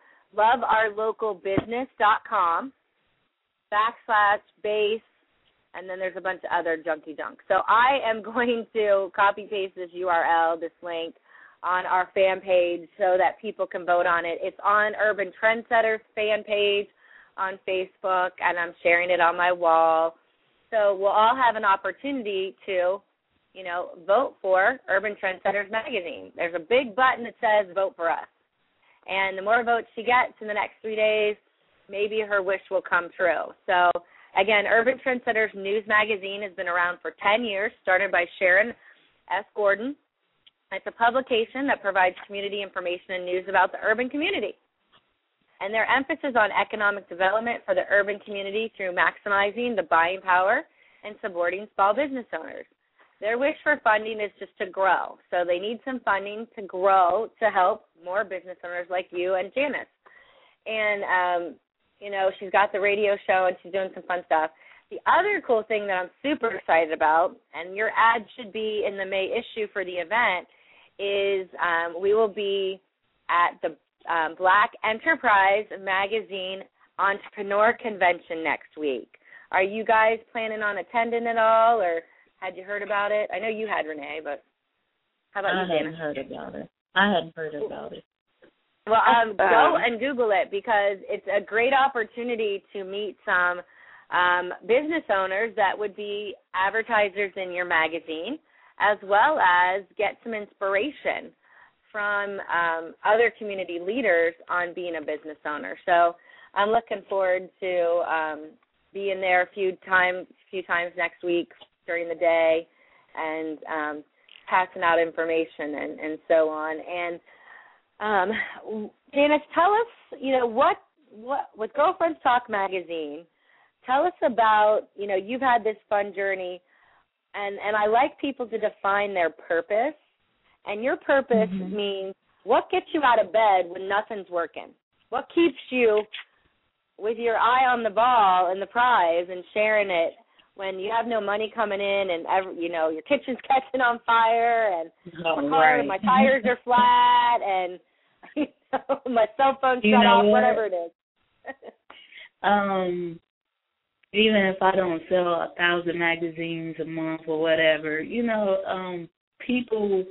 loveourlocalbusiness.com/base, and then there's a bunch of other junky junk. So I am going to copy-paste this URL, this link, on our fan page so that people can vote on it. It's on Urban Trendsetters fan page on Facebook, and I'm sharing it on my wall. So we'll all have an opportunity to, vote for Urban Trendsetters Magazine. There's a big button that says vote for us. And the more votes she gets in the next 3 days, maybe her wish will come true. So, again, Urban Trendsetters News Magazine has been around for 10 years, started by Sharon S. Gordon. It's a publication that provides community information and news about the urban community. And their emphasis on economic development for the urban community through maximizing the buying power and supporting small business owners. Their wish for funding is just to grow. So they need some funding to grow to help more business owners like you and Janice. And, she's got the radio show and she's doing some fun stuff. The other cool thing that I'm super excited about, and your ad should be in the May issue for the event, is we will be at the Black Enterprise Magazine Entrepreneur Convention next week. Are you guys planning on attending at all, or had you heard about it? I know you had, Renee, but how about you, Dana? I hadn't heard about it. Well, go and Google it because it's a great opportunity to meet some business owners that would be advertisers in your magazine, as well as get some inspiration from other community leaders on being a business owner. So I'm looking forward to being there a few times next week during the day and passing out information and so on. And Janice, tell us, what with Girlfriends Talk magazine, tell us about, you've had this fun journey And I like people to define their purpose. And your purpose means what gets you out of bed when nothing's working? What keeps you with your eye on the ball and the prize and sharing it when you have no money coming in and your kitchen's catching on fire and my tires are flat and my cell phone shut off, whatever it is. Even if I don't sell 1,000 magazines a month or whatever, people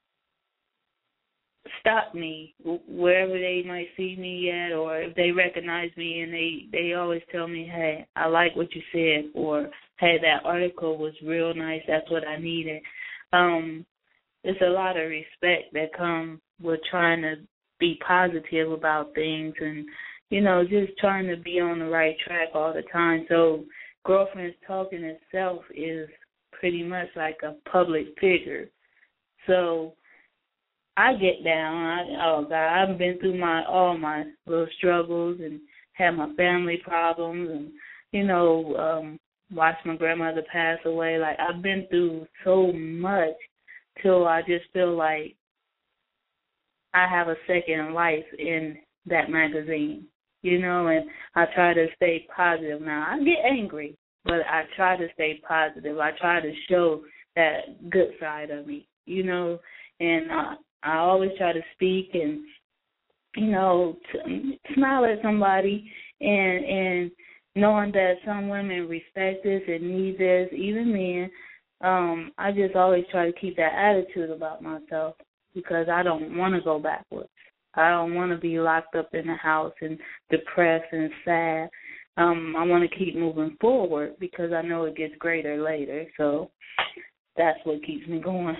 stop me wherever they might see me at, or if they recognize me, and they always tell me, hey, I like what you said, or hey, that article was real nice, that's what I needed. There's a lot of respect that comes with trying to be positive about things and, just trying to be on the right track all the time. So Girlfriends Talking itself is pretty much like a public figure. So I get down. I've been through all my little struggles and had my family problems and, watched my grandmother pass away. Like, I've been through so much till I just feel like I have a second life in that magazine, and I try to stay positive now. I get angry, but I try to stay positive. I try to show that good side of me, and I always try to speak and, smile at somebody and knowing that some women respect this and need this, even men. I just always try to keep that attitude about myself because I don't want to go backwards. I don't want to be locked up in the house and depressed and sad. I want to keep moving forward because I know it gets greater later. So that's what keeps me going.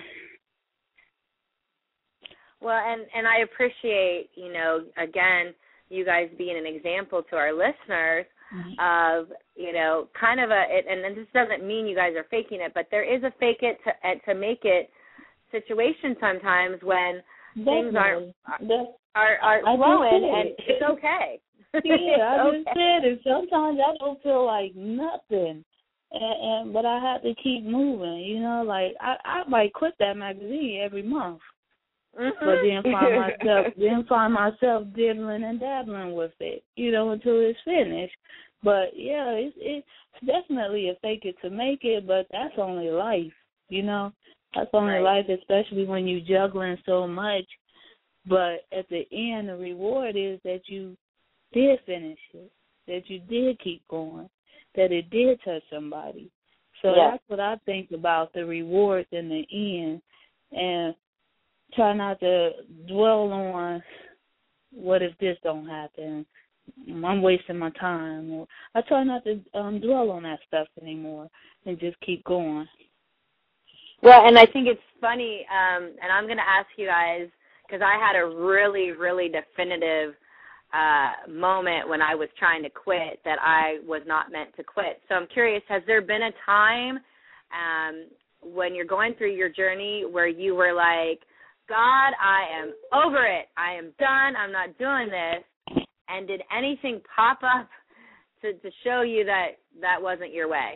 Well, and I appreciate, again, you guys being an example to our listeners of, kind of and this doesn't mean you guys are faking it, but there is a fake it to make it situation sometimes when things aren't flowing, and it's okay. Yeah, I just said it. Sometimes I don't feel like nothing, but I have to keep moving. Like I might quit that magazine every month, but then find myself dibbling and dabbling with it, until it's finished. But yeah, it's definitely a fake it to make it, but that's only life, That's only life, especially when you're juggling so much. But at the end, the reward is that you did finish it, that you did keep going, that it did touch somebody. So that's what I think about the rewards in the end, and try not to dwell on what if this don't happen. I'm wasting my time. Or I try not to dwell on that stuff anymore and just keep going. Well, and I think it's funny, and I'm going to ask you guys, because I had a really, really definitive moment when I was trying to quit that I was not meant to quit. So I'm curious, has there been a time when you're going through your journey where you were like, God, I am over it. I am done. I'm not doing this. And did anything pop up to show you that wasn't your way?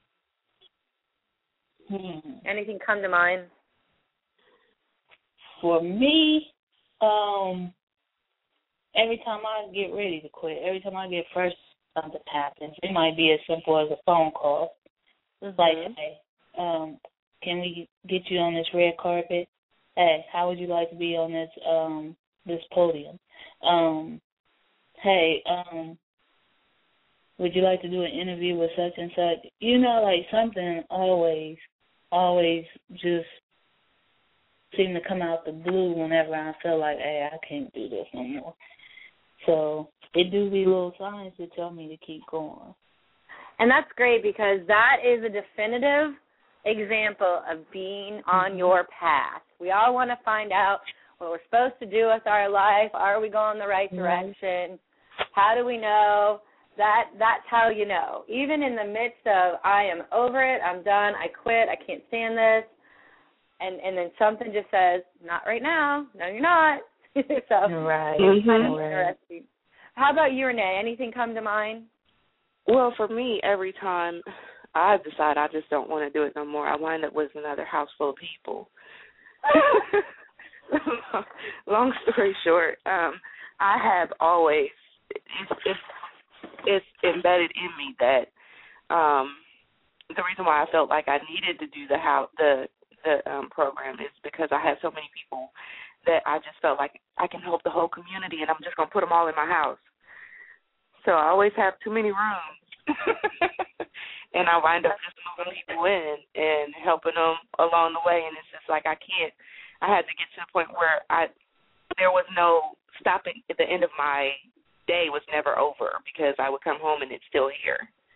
Anything come to mind? For me, every time I get ready to quit, every time I get fresh, something happens. It might be as simple as a phone call. It's like, hey, can we get you on this red carpet? Hey, how would you like to be on this podium? Hey, would you like to do an interview with such and such? Like something always just seem to come out the blue whenever I feel like, hey, I can't do this no more. So it do be little signs to tell me to keep going. And that's great because that is a definitive example of being on your path. We all want to find out what we're supposed to do with our life. Are we going the right direction? How do we know? That's how you know. Even in the midst of, I am over it, I'm done, I quit, I can't stand this, and then something just says, not right now. No, you're not. So it's kind of interesting. How about you, Renee? Anything come to mind? Well, for me, every time I decide I just don't want to do it no more. I wind up with another house full of people. Long story short, I have always, it's embedded in me that the reason why I felt like I needed to do the program is because I had so many people that I just felt like I can help the whole community, and I'm just going to put them all in my house. So I always have too many rooms, and I wind up just moving people in and helping them along the way, and it's just like I had to get to the point where there was no stopping. At the end of my day was never over because I would come home and it's still here.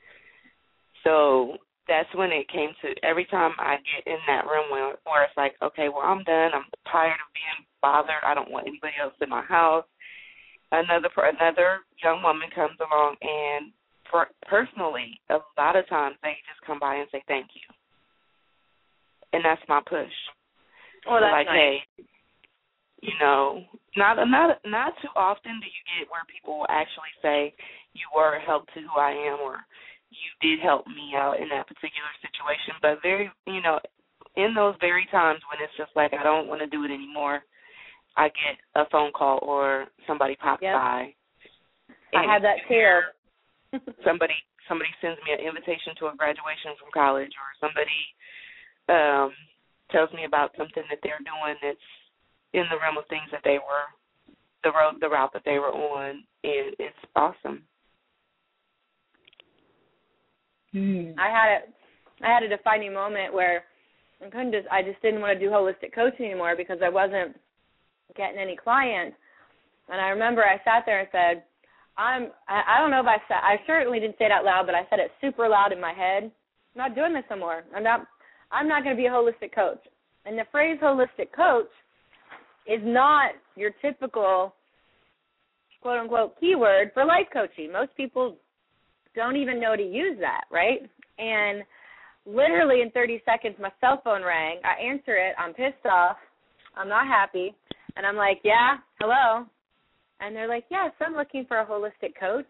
So that's when it came to every time I get in that room where it's like, okay, well, I'm done. I'm tired of being bothered. I don't want anybody else in my house. Another young woman comes along, and personally, a lot of times they just come by and say thank you. And that's my push. Oh, that's like, nice. Hey, you know, not too often do you get where people will actually say you were a help to who I am, or you did help me out in that particular situation. But very, you know, in those very times when it's just like I don't want to do it anymore, I get a phone call or somebody pops by. I have that too. somebody sends me an invitation to a graduation from college, or somebody tells me about something that they're doing that's in the realm of things that they were, the route that they were on, and it's awesome. I had a defining moment where I just didn't want to do holistic coaching anymore because I wasn't getting any clients. And I remember I sat there and said, I don't know if I certainly didn't say it out loud, but I said it super loud in my head. I'm not doing this anymore. I'm not going to be a holistic coach. And the phrase holistic coach is not your typical quote unquote keyword for life coaching. Most people don't even know to use that, right? And literally in 30 seconds, my cell phone rang. I answer it. I'm pissed off. I'm not happy. And I'm like, yeah, hello. And they're like, yes, I'm looking for a holistic coach.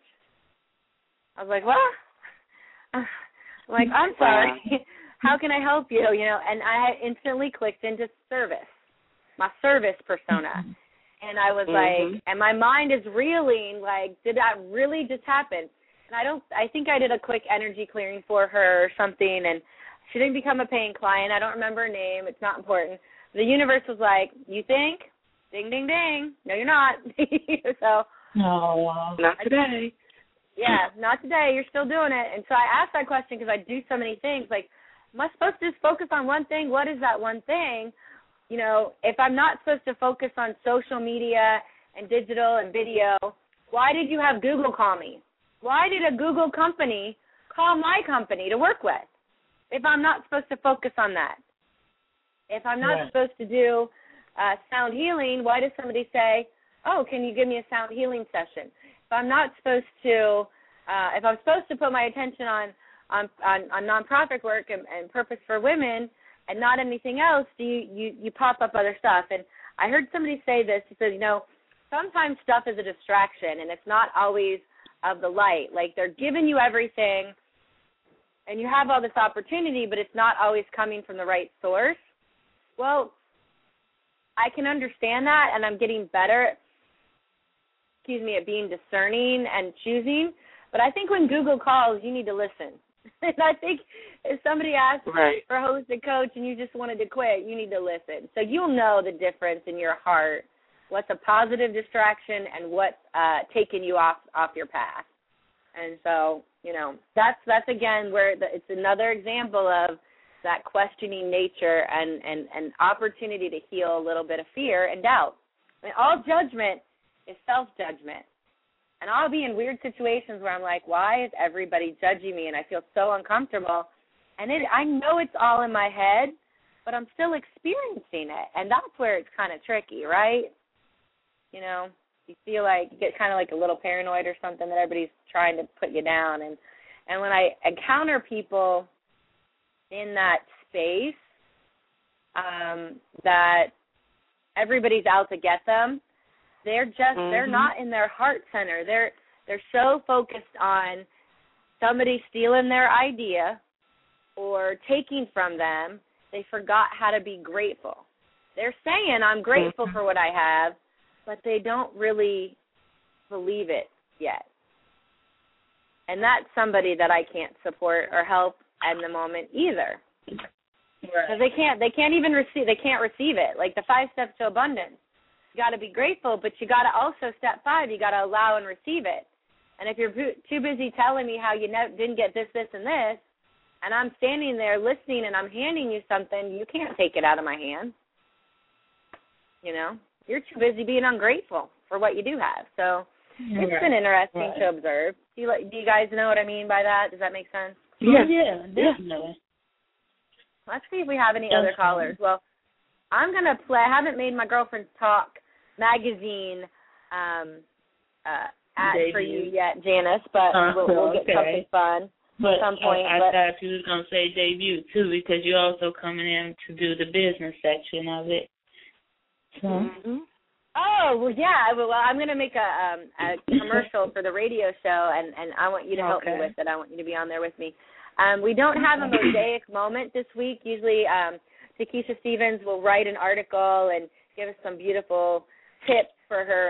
I was like, what? I'm like, I'm sorry. How can I help you? You know, and I instantly clicked into service, my service persona. And I was like, and my mind is reeling, like, did that really just happen? And I think I did a quick energy clearing for her or something, and she didn't become a paying client. I don't remember her name. It's not important. The universe was like, you think? Ding, ding, ding. No, you're not. So, no, not today. Yeah, not today. You're still doing it. And so I asked that question because I do so many things. Like, am I supposed to just focus on one thing? What is that one thing? You know, if I'm not supposed to focus on social media and digital and video, why did you have Google call me? Why did a Google company call my company to work with if I'm not supposed to focus on that? If I'm not supposed to do sound healing, why does somebody say, oh, can you give me a sound healing session? If I'm not supposed to, if I'm supposed to put my attention on nonprofit work and purpose for women and not anything else, you pop up other stuff. And I heard somebody say this. He said, you know, sometimes stuff is a distraction, and it's not always of the light. Like, they're giving you everything, and you have all this opportunity, but it's not always coming from the right source. Well, I can understand that, and I'm getting better at being discerning and choosing. But I think when Google calls, you need to listen. And I think if somebody asks for a holistic coach and you just wanted to quit, you need to listen. So you'll know the difference in your heart, what's a positive distraction and what's taking you off your path. And so, you know, that's again where it's another example of that questioning nature and opportunity to heal a little bit of fear and doubt. I mean, all judgment is self-judgment. And I'll be in weird situations where I'm like, why is everybody judging me? And I feel so uncomfortable. And I know it's all in my head, but I'm still experiencing it. And that's where it's kind of tricky, right? You know, you feel like you get kind of like a little paranoid or something that everybody's trying to put you down. And when I encounter people in that space that everybody's out to get them, they're just they're not in their heart center. They're so focused on somebody stealing their idea or taking from them, they forgot how to be grateful. They're saying, I'm grateful for what I have, but they don't really believe it yet. And that's somebody that I can't support or help at the moment either. Because they can't even receive, they can't receive it. Like the 5 steps to abundance. You got to be grateful, but you got to also, step 5, you got to allow and receive it. And if you're too busy telling me how you didn't get this, this, and this, and I'm standing there listening and I'm handing you something, you can't take it out of my hand. You know, you're too busy being ungrateful for what you do have. So it's been interesting to observe. Do you guys know what I mean by that? Does that make sense? Yeah, definitely. Let's see if we have any other callers. Well, I'm going to play. I haven't made my Girlfriend's Talk magazine ad for you yet, Janice, but we'll get something fun at some point. I thought you was going to say debut, too, because you're also coming in to do the business section of it. So. Oh, well, yeah. Well, I'm going to make a commercial for the radio show, and I want you to help me with it. I want you to be on there with me. We don't have a mosaic moment this week. Usually Takesha Stevens will write an article and give us some beautiful tips for her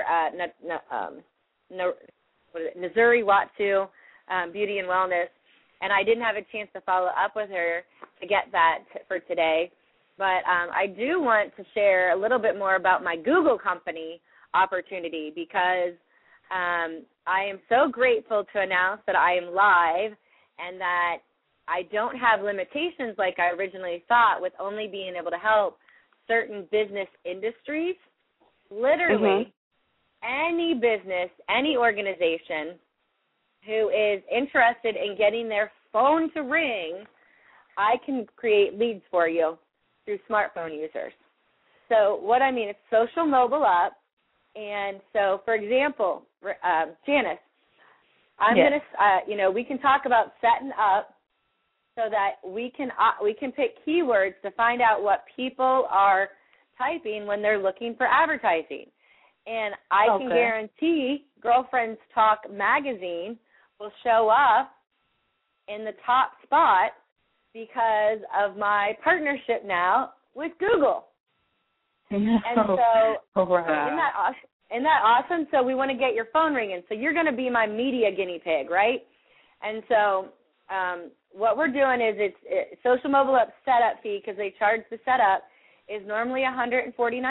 Nazuri Watsu Beauty and Wellness. And I didn't have a chance to follow up with her to get that for today. But I do want to share a little bit more about my Google company opportunity because I am so grateful to announce that I am live and that I don't have limitations like I originally thought with only being able to help certain business industries. Literally, any business, any organization who is interested in getting their phone to ring, I can create leads for you through smartphone users. So what I mean, it's social mobile up. And so, for example, Janice, I'm going to, we can talk about setting up so that we can pick keywords to find out what people are typing when they're looking for advertising. And I can guarantee Girlfriend's Talk magazine will show up in the top spot because of my partnership now with Google. And so isn't that awesome? So we want to get your phone ringing. So you're going to be my media guinea pig, right? And so what we're doing is it's Social Mobile Up setup fee because they charge the setup is normally $149.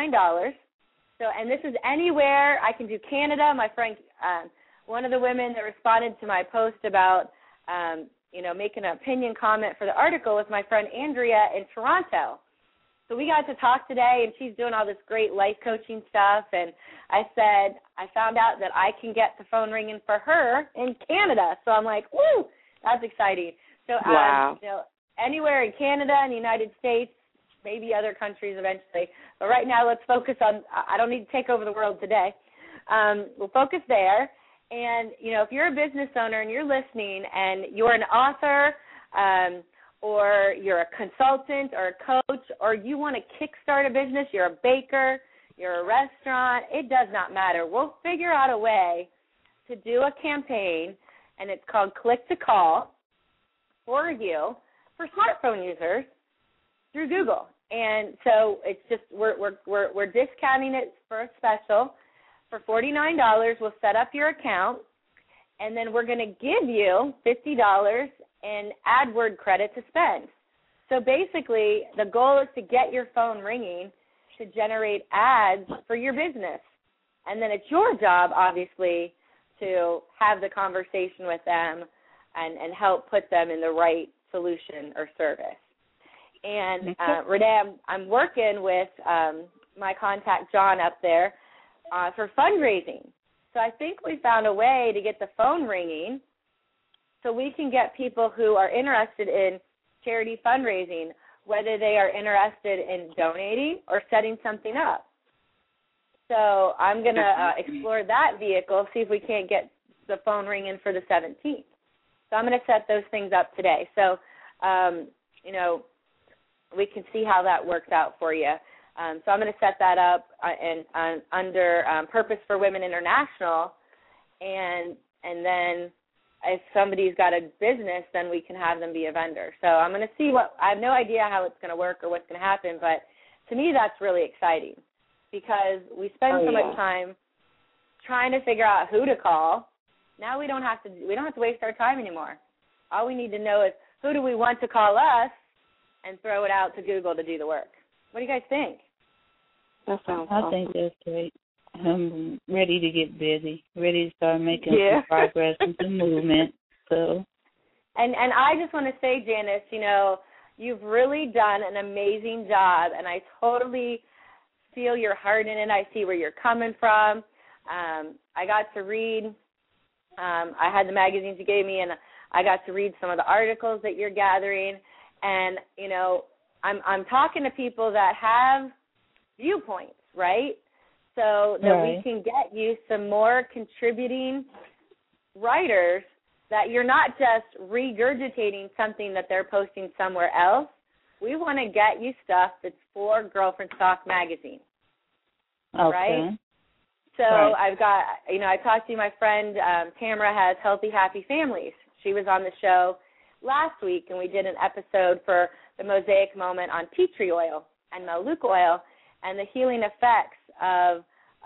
So, and this is anywhere. I can do Canada. My friend, one of the women that responded to my post about, making an opinion comment for the article was my friend Andrea in Toronto. So we got to talk today, and she's doing all this great life coaching stuff. And I said, I found out that I can get the phone ringing for her in Canada. So I'm like, woo, that's exciting. So anywhere in Canada and the United States, maybe other countries eventually. But right now, let's focus on, I don't need to take over the world today. We'll focus there. And, if you're a business owner and you're listening and you're an author or you're a consultant or a coach or you want to kickstart a business, you're a baker, you're a restaurant, it does not matter. We'll figure out a way to do a campaign, and it's called Click to Call for you for smartphone users through Google. And so it's just we're discounting it for a special. For $49, we'll set up your account, and then we're going to give you $50 in AdWord credit to spend. So basically, the goal is to get your phone ringing to generate ads for your business. And then it's your job, obviously, to have the conversation with them and help put them in the right solution or service. And, Renee, I'm working with my contact, John, up there for fundraising. So I think we found a way to get the phone ringing so we can get people who are interested in charity fundraising, whether they are interested in donating or setting something up. So I'm going to explore that vehicle, see if we can't get the phone ringing for the 17th. So I'm going to set those things up today. So, we can see how that works out for you. So I'm going to set that up under Purpose for Women International, and then if somebody's got a business, then we can have them be a vendor. So I'm going to see I have no idea how it's going to work or what's going to happen, but to me that's really exciting because we spend so much time trying to figure out who to call. Now we don't have to waste our time anymore. All we need to know is who do we want to call us and throw it out to Google to do the work. What do you guys think? That sounds I awesome. think that's great. I'm ready to get busy, ready to start making some progress and some movement. So, and I just want to say, Janice, you know, you've really done an amazing job, and I totally feel your heart in it. I see where you're coming from. I got to read. I had the magazines you gave me, and I got to read some of the articles that you're gathering. And you know, I'm talking to people that have viewpoints, right? So that we can get you some more contributing writers that you're not just regurgitating something that they're posting somewhere else. We want to get you stuff that's for Girlfriend Talk magazine. okay. Right? So I've got, you know, I talked to my friend Tamara has Healthy Happy Families. She was on the show last week, and we did an episode for the Mosaic Moment on tea tree oil and Melaleuca oil and the healing effects of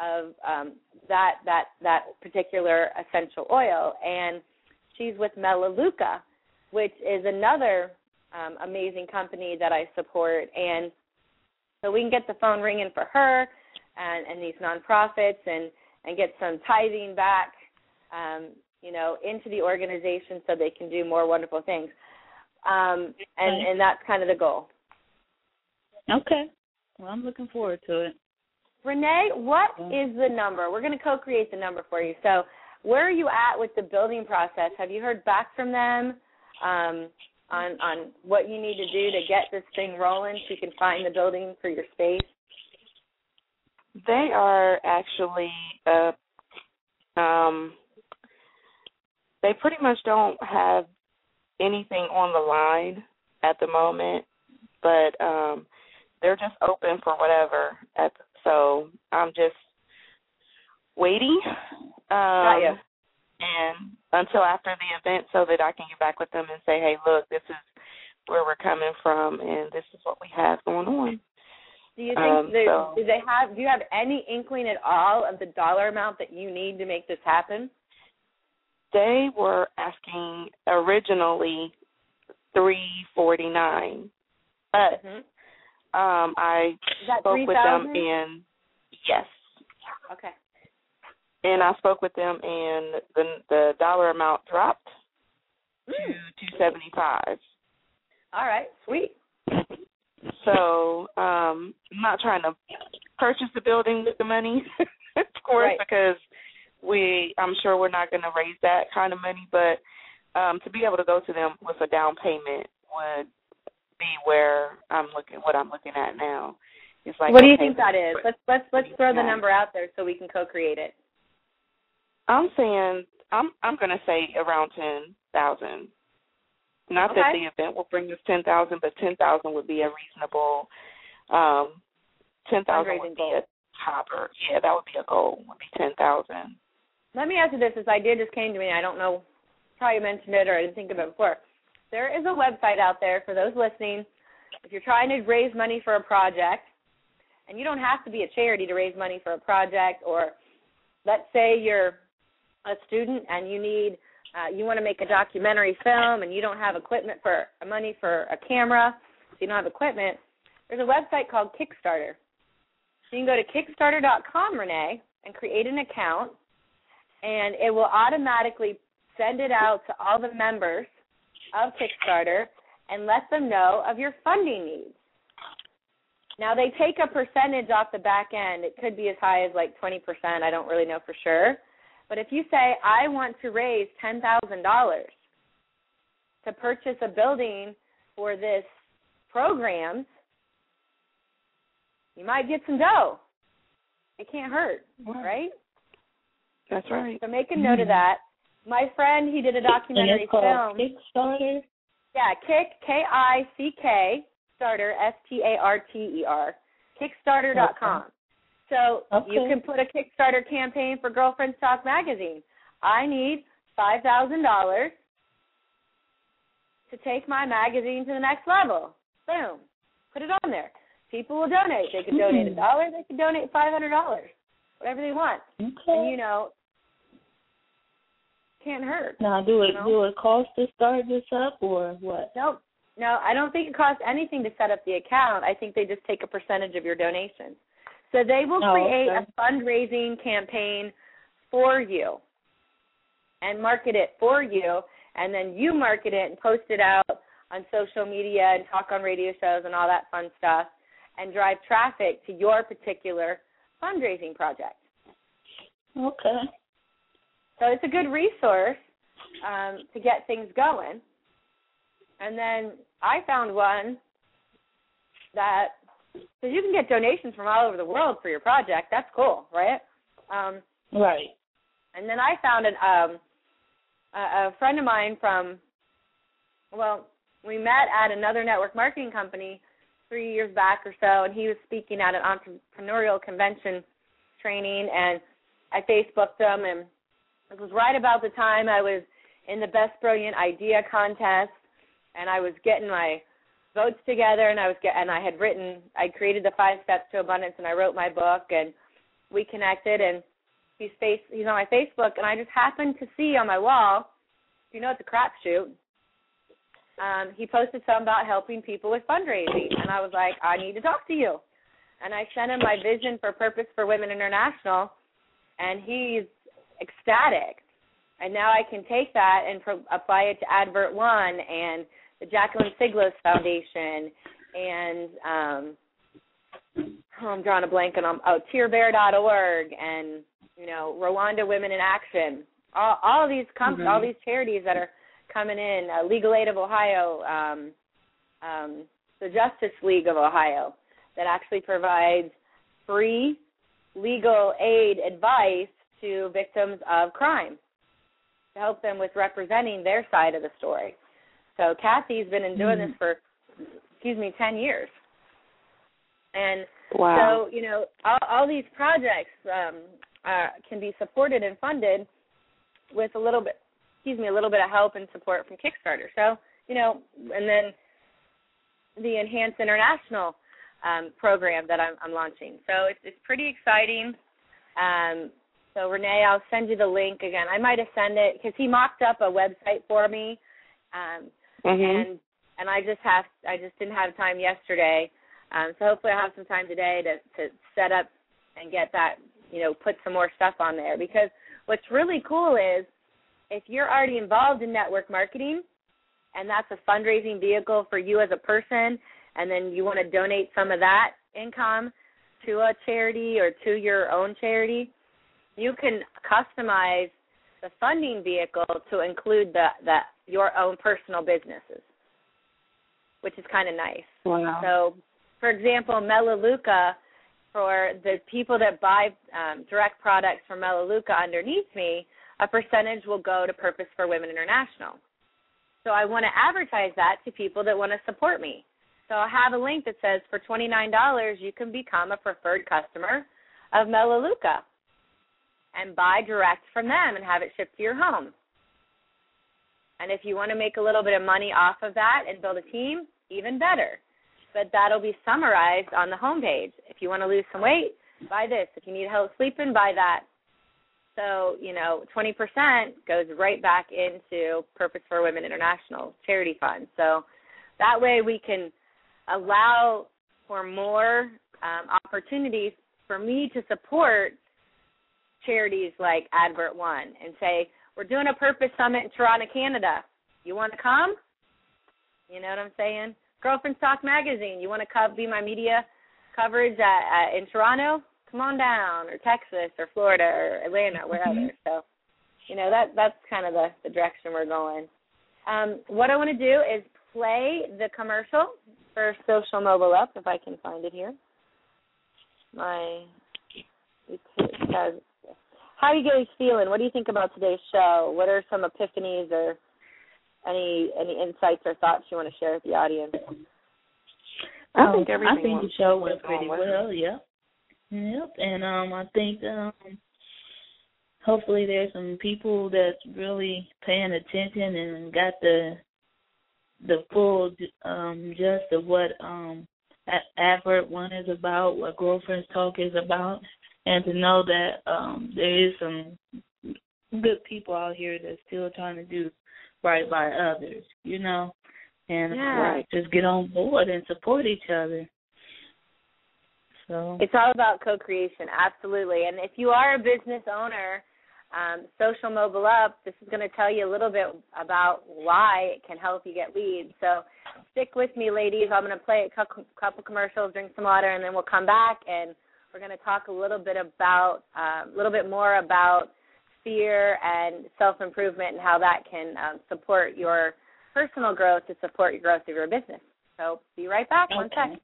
that particular essential oil. And she's with Melaleuca, which is another amazing company that I support. And so we can get the phone ringing for her and these nonprofits and get some tithing back, you know, into the organization so they can do more wonderful things. And that's kind of the goal. Okay. Well, I'm looking forward to it. Renee, what is the number? We're going to co-create the number for you. So where are you at with the building process? Have you heard back from them on what you need to do to get this thing rolling so you can find the building for your space? They are actually, they pretty much don't have anything on the line at the moment, but they're just open for whatever. So I'm just waiting and until after the event so that I can get back with them and say, hey, look, this is where we're coming from and this is what we have going on. Do you think do you have any inkling at all of the dollar amount that you need to make this happen? They were asking originally $349, but I spoke with them and yes. Okay. And I spoke with them and the dollar amount dropped to $275. All right, sweet. So I'm not trying to purchase the building with the money, of course, because I'm sure we're not going to raise that kind of money, but to be able to go to them with a down payment would be where what I'm looking at now. It's like, what do you think that is? Let's throw the number out there so we can co-create it. I'm saying I'm going to say around $10,000. Not that the event will bring us $10,000, but $10,000 would be a reasonable. $10,000 would be a topper. Yeah, that would be a goal. Would be $10,000. Let me ask you this: this idea just came to me. I don't know, probably mentioned it or I didn't think of it before. There is a website out there for those listening. If you're trying to raise money for a project, and you don't have to be a charity to raise money for a project, or let's say you're a student and you need. You want to make a documentary film and you don't have equipment for money for a camera, so you don't have equipment, there's a website called Kickstarter. So you can go to Kickstarter.com, Renee, and create an account, and it will automatically send it out to all the members of Kickstarter and let them know of your funding needs. Now, they take a percentage off the back end. It could be as high as like 20%. I don't really know for sure. But if you say, I want to raise $10,000 to purchase a building for this program, you might get some dough. It can't hurt, right? That's right. So make a note of that. My friend, he did a documentary film. Kickstarter? Yeah, Kick, Starter, Starter, Kickstarter.com. So you can put a Kickstarter campaign for Girlfriend Talk magazine. I need $5,000 to take my magazine to the next level. Boom. Put it on there. People will donate. They could donate $1. They could donate $500. Whatever they want. Okay. And, can't hurt. Now, do it cost to start this up or what? Nope. No, I don't think it costs anything to set up the account. I think they just take a percentage of your donation. So they will create a fundraising campaign for you and market it for you, and then you market it and post it out on social media and talk on radio shows and all that fun stuff and drive traffic to your particular fundraising project. Okay. So it's a good resource to get things going. And then I found one that, because you can get donations from all over the world for your project. That's cool, right? Right. And then I found a friend of mine we met at another network marketing company 3 years back or so, and he was speaking at an entrepreneurial convention training, and I Facebooked him, and it was right about the time I was in the Best Brilliant Idea contest, and I was getting my votes together, and I created the 5 Steps to Abundance, and I wrote my book, and we connected, and he's on my Facebook, and I just happened to see on my wall, it's a crapshoot, he posted something about helping people with fundraising, and I was like, I need to talk to you. And I sent him my vision for Purpose for Women International, and he's ecstatic. And now I can take that and apply it to Advert One and the Jacqueline Siglos Foundation and I'm drawing a blank on TearBear.org and Rwanda Women in Action. All these all these charities that are coming in, Legal Aid of Ohio, the Justice League of Ohio, that actually provides free legal aid advice to victims of crime to help them with representing their side of the story. So Kathy's been doing this for, 10 years. And wow. So, all these projects can be supported and funded with a little bit of help and support from Kickstarter. So, and then the Enhance International program that I'm launching. So it's pretty exciting. So Renee, I'll send you the link again. I might have sent it because he mocked up a website for me, and I just didn't have time yesterday. So hopefully I'll have some time today to set up and get that, put some more stuff on there. Because what's really cool is if you're already involved in network marketing and that's a fundraising vehicle for you as a person, and then you want to donate some of that income to a charity or to your own charity, you can customize the funding vehicle to include your own personal businesses, which is kind of nice. Wow. So, for example, Melaleuca, for the people that buy direct products from Melaleuca underneath me, a percentage will go to Purpose for Women International. So I want to advertise that to people that want to support me. So I'll have a link that says for $29 you can become a preferred customer of Melaleuca and buy direct from them and have it shipped to your home. And if you want to make a little bit of money off of that and build a team, even better. But that'll be summarized on the homepage. If you want to lose some weight, buy this. If you need help sleeping, buy that. So, 20% goes right back into Purpose for Women International charity fund. So that way we can allow for more opportunities for me to support charities like Advert One and say, we're doing a Purpose Summit in Toronto, Canada. You want to come? You know what I'm saying? Girlfriend's Talk Magazine, you want to be my media coverage in Toronto? Come on down, or Texas, or Florida, or Atlanta, wherever. So, that's kind of the direction we're going. What I want to do is play the commercial for Social Mobile Up, if I can find it here. How are you guys feeling? What do you think about today's show? What are some epiphanies or any insights or thoughts you want to share with the audience? I think the show went pretty well. Yep. And I think hopefully there's some people that's really paying attention and got the full gist of what Advert One is about, what Girlfriends Talk is about, and to know that there is some good people out here that's still trying to do right by others, you know, and just get on board and support each other. So it's all about co-creation, absolutely. And if you are a business owner, Social Mobile Up, this is going to tell you a little bit about why it can help you get leads. So stick with me, ladies. I'm going to play a couple commercials, drink some water, and then we'll come back and we're going to talk a little bit more about fear and self-improvement and how that can support your personal growth to support your growth of your business. So be right back. One sec.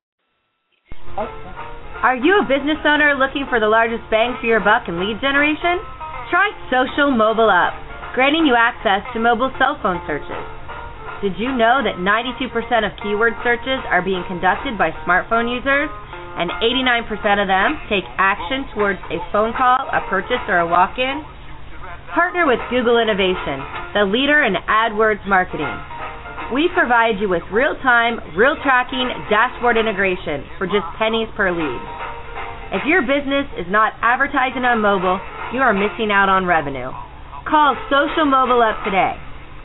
Are you a business owner looking for the largest bang for your buck in lead generation? Try Social Mobile Up, granting you access to mobile cell phone searches. Did you know that 92% of keyword searches are being conducted by smartphone users, and 89% of them take action towards a phone call, a purchase, or a walk-in? Partner with Google Innovation, the leader in AdWords marketing. We provide you with real-time, real-tracking dashboard integration for just pennies per lead. If your business is not advertising on mobile, you are missing out on revenue. Call Social Mobile Up today,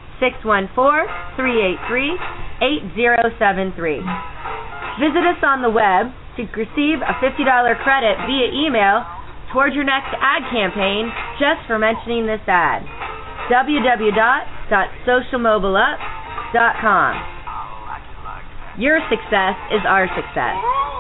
614-383-8073. Visit us on the web to receive a $50 credit via email towards your next ad campaign just for mentioning this ad. www.socialmobileup.com. Your success is our success.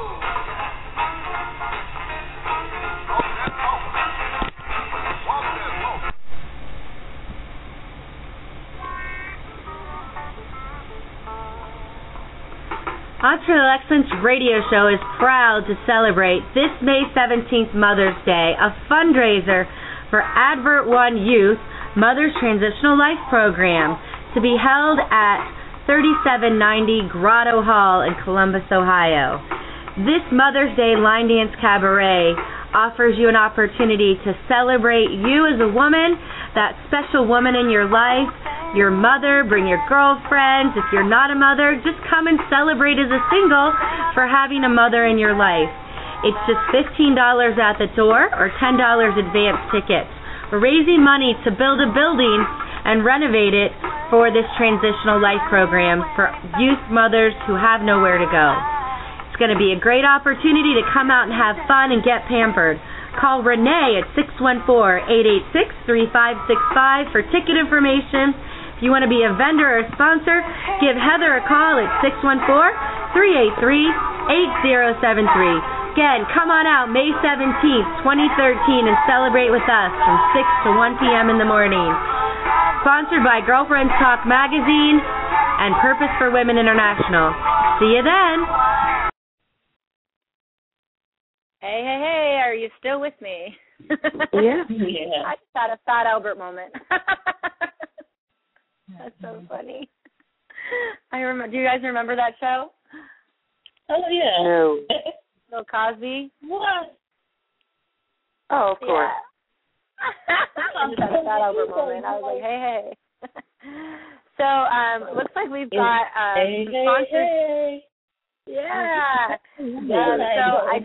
Entrepreneurial Excellence Radio Show is proud to celebrate this May 17th Mother's Day, a fundraiser for Advert One Youth Mother's Transitional Life Program to be held at 3790 Grotto Hall in Columbus, Ohio. This Mother's Day Line Dance Cabaret offers you an opportunity to celebrate you as a woman, that special woman in your life, your mother, bring your girlfriends. If you're not a mother, just come and celebrate as a single for having a mother in your life. It's just $15 at the door or $10 advance tickets. We're raising money to build a building and renovate it for this transitional life program for youth mothers who have nowhere to go. It's going to be a great opportunity to come out and have fun and get pampered. Call Renee at 614-886-3565 for ticket information. If you want to be a vendor or a sponsor, give Heather a call at 614-383-8073. Again, come on out May 17th, 2013, and celebrate with us from 6 to 1 p.m. in the morning. Sponsored by Girlfriends Talk Magazine and Purpose for Women International. See you then. Hey, are you still with me? Yeah. I just had a Fat Albert moment. That's so funny. I remember. Do you guys remember that show? Oh, yeah. No. Bill Cosby? What? Oh, of course. Yeah. I just had a Fat Albert moment. I was like, hey. So, looks like we've got sponsors. Hey. Yeah. So I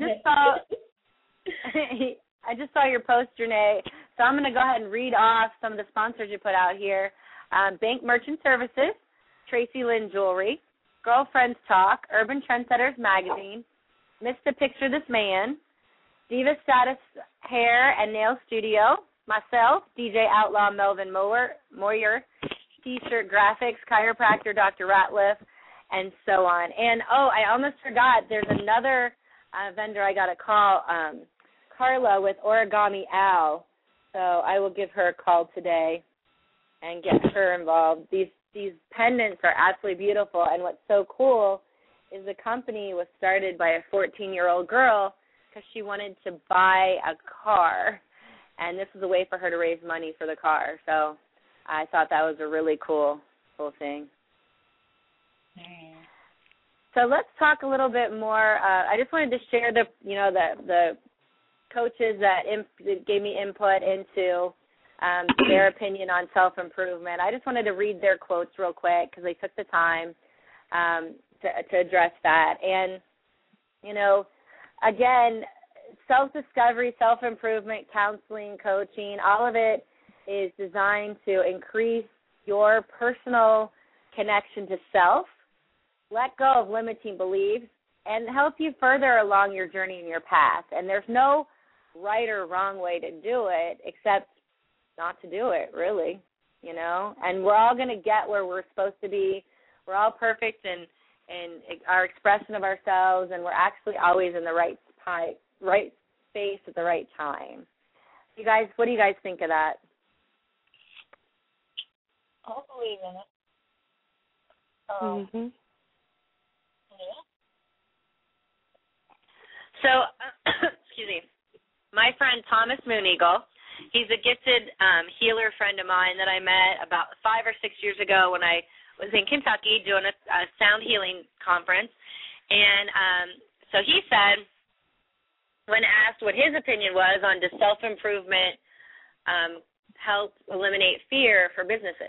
just saw your post, Renee. So I'm going to go ahead and read off some of the sponsors you put out here. Bank Merchant Services, Tracy Lynn Jewelry, Girlfriends Talk, Urban Trendsetters Magazine, Mr. Picture This Man, Diva Status Hair and Nail Studio, myself, DJ Outlaw Melvin Moyer, T-shirt graphics, chiropractor Dr. Ratliff, and so on. And, I almost forgot, there's another vendor I got to call, Carla with Origami Al. So I will give her a call today and get her involved. These pendants are absolutely beautiful, and what's so cool is the company was started by a 14-year-old girl because she wanted to buy a car, and this was a way for her to raise money for the car. So I thought that was a really cool thing. So let's talk a little bit more. I just wanted to share the coaches that gave me input into their opinion on self-improvement. I just wanted to read their quotes real quick because they took the time to address that. And, again, self-discovery, self-improvement, counseling, coaching, all of it is designed to increase your personal connection to self, let go of limiting beliefs, and help you further along your journey and your path. And there's no right or wrong way to do it except not to do it, really, And we're all going to get where we're supposed to be. We're all perfect in our expression of ourselves, and we're actually always in the right space at the right time. You guys, what do you guys think of that? I believe in it. Yeah. So, excuse me, my friend Thomas Mooneygle, he's a gifted healer friend of mine that I met about 5 or 6 years ago when I was in Kentucky doing a sound healing conference. And so he said, when asked what his opinion was on does self-improvement help eliminate fear for businesses.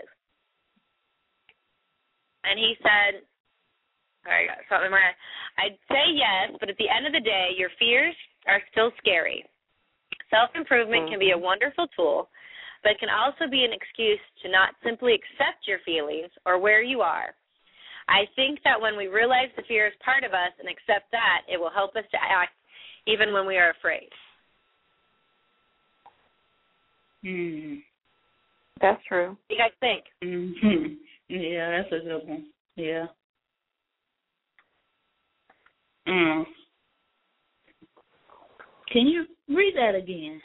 And he said, sorry, I got something in my eye. I'd say yes, but at the end of the day, your fears are still scary. Self-improvement can be a wonderful tool, but it can also be an excuse to not simply accept your feelings or where you are. I think that when we realize the fear is part of us and accept that, it will help us to act even when we are afraid. That's true. What do you guys think? Mm-hmm. Yeah, that's a good one. Yeah. Can you read that again?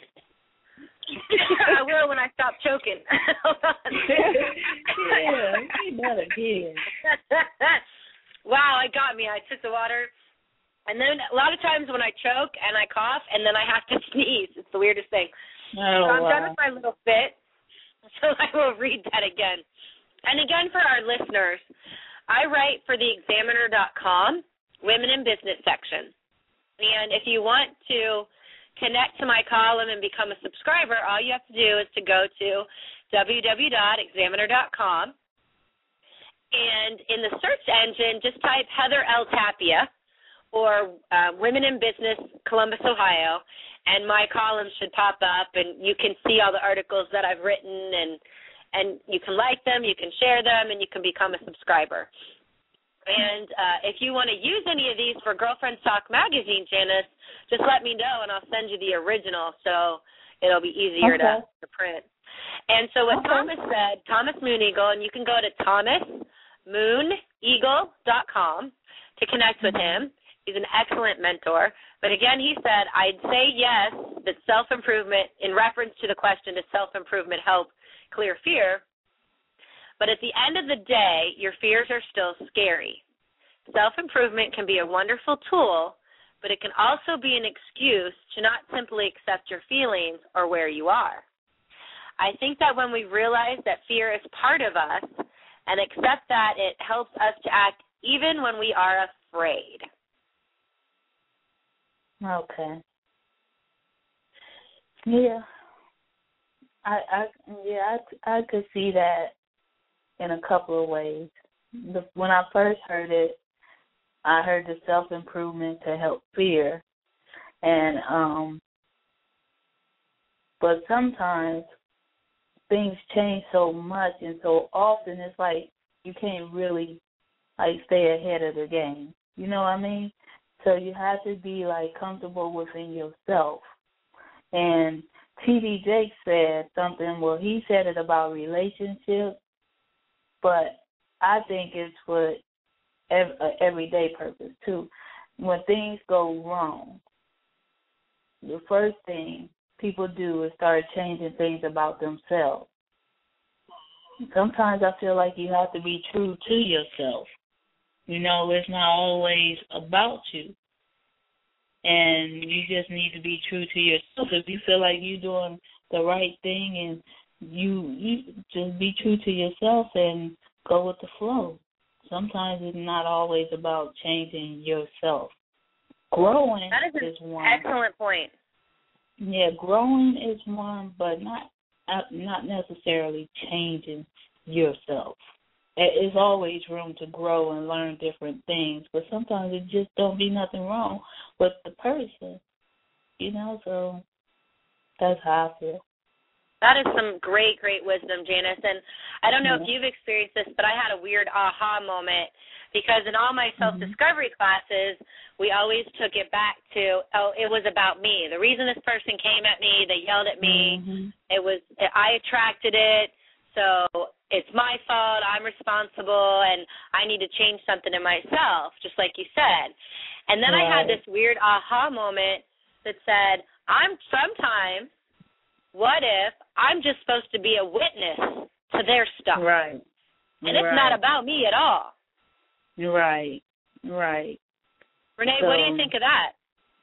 I will when I stop choking. Hold on. Yeah, read that again. Wow, it got me. I took the water. And then a lot of times when I choke and I cough and then I have to sneeze, it's the weirdest thing. Oh, so I'm done with my little bit, so I will read that again. And again, for our listeners, I write for theexaminer.com, Women in Business section. And if you want to connect to my column and become a subscriber, all you have to do is to go to www.examiner.com. And in the search engine, just type Heather L. Tapia or Women in Business, Columbus, Ohio, and my column should pop up, and you can see all the articles that I've written, and you can like them, you can share them, and you can become a subscriber. And if you want to use any of these for Girlfriends Talk Magazine, Janice, just let me know, and I'll send you the original so it'll be easier to print. And so what Thomas said, Thomas Mooneygle, and you can go to thomasmooneagle.com to connect with him. He's an excellent mentor. But again, he said, I'd say yes, that self-improvement, in reference to the question, does self-improvement help clear fear? But at the end of the day, your fears are still scary. Self-improvement can be a wonderful tool, but it can also be an excuse to not simply accept your feelings or where you are. I think that when we realize that fear is part of us and accept that, it helps us to act even when we are afraid. Okay. Yeah. I could see that in a couple of ways. When I first heard it, I heard the self-improvement to help fear, and but sometimes things change so much and so often. It's like you can't really stay ahead of the game. You know what I mean? So you have to be comfortable within yourself. And T.D. Jakes said something. Well, he said it about relationships, but I think it's for everyday purpose too. When things go wrong, the first thing people do is start changing things about themselves. Sometimes I feel like you have to be true to yourself. It's not always about you. And you just need to be true to yourself. If you feel like you're doing the right thing, and you just be true to yourself and go with the flow. Sometimes it's not always about changing yourself. Growing that is one. Excellent point. Yeah, growing is one, but not not necessarily changing yourself. There's always room to grow and learn different things, but sometimes it just don't be nothing wrong with the person, so that's how I feel. That is some great, great wisdom, Janice. And I don't know if you've experienced this, but I had a weird aha moment because in all my self-discovery classes, we always took it back to, it was about me. The reason this person came at me, they yelled at me, I attracted it, so it's my fault, I'm responsible, and I need to change something in myself, just like you said. And then I had this weird aha moment that said, what if I'm just supposed to be a witness to their stuff? Right. And it's not about me at all. Right. Renee, what do you think of that?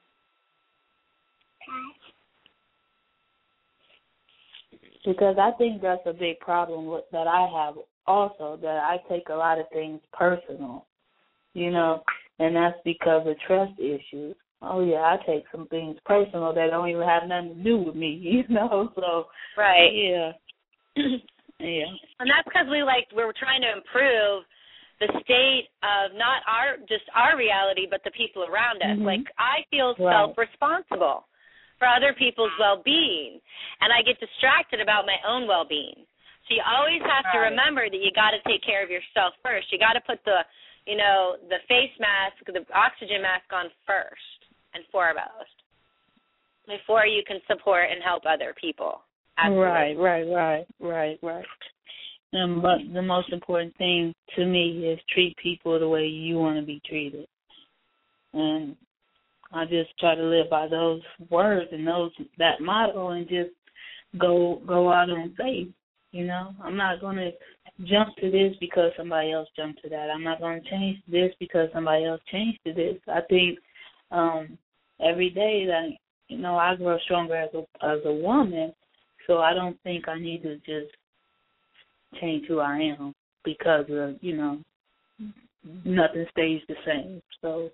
Because I think that's a big problem that I have also, that I take a lot of things personal, and that's because of trust issues. Oh, yeah, I take some things personal that don't even have nothing to do with me, so. Right. Yeah. Yeah. And that's because we're trying to improve the state of not our reality, but the people around us. I feel self-responsible for other people's well-being, and I get distracted about my own well-being. So you always have to remember that you got to take care of yourself first. You got to put the face mask, the oxygen mask on first and foremost before you can support and help other people. Absolutely. Right. But the most important thing to me is treat people the way you want to be treated. And I just try to live by those words and that motto and just go out on faith. I'm not going to jump to this because somebody else jumped to that. I'm not going to change this because somebody else changed to this. I think every day that I grow stronger as a woman, so I don't think I need to just change who I am because of nothing stays the same. So.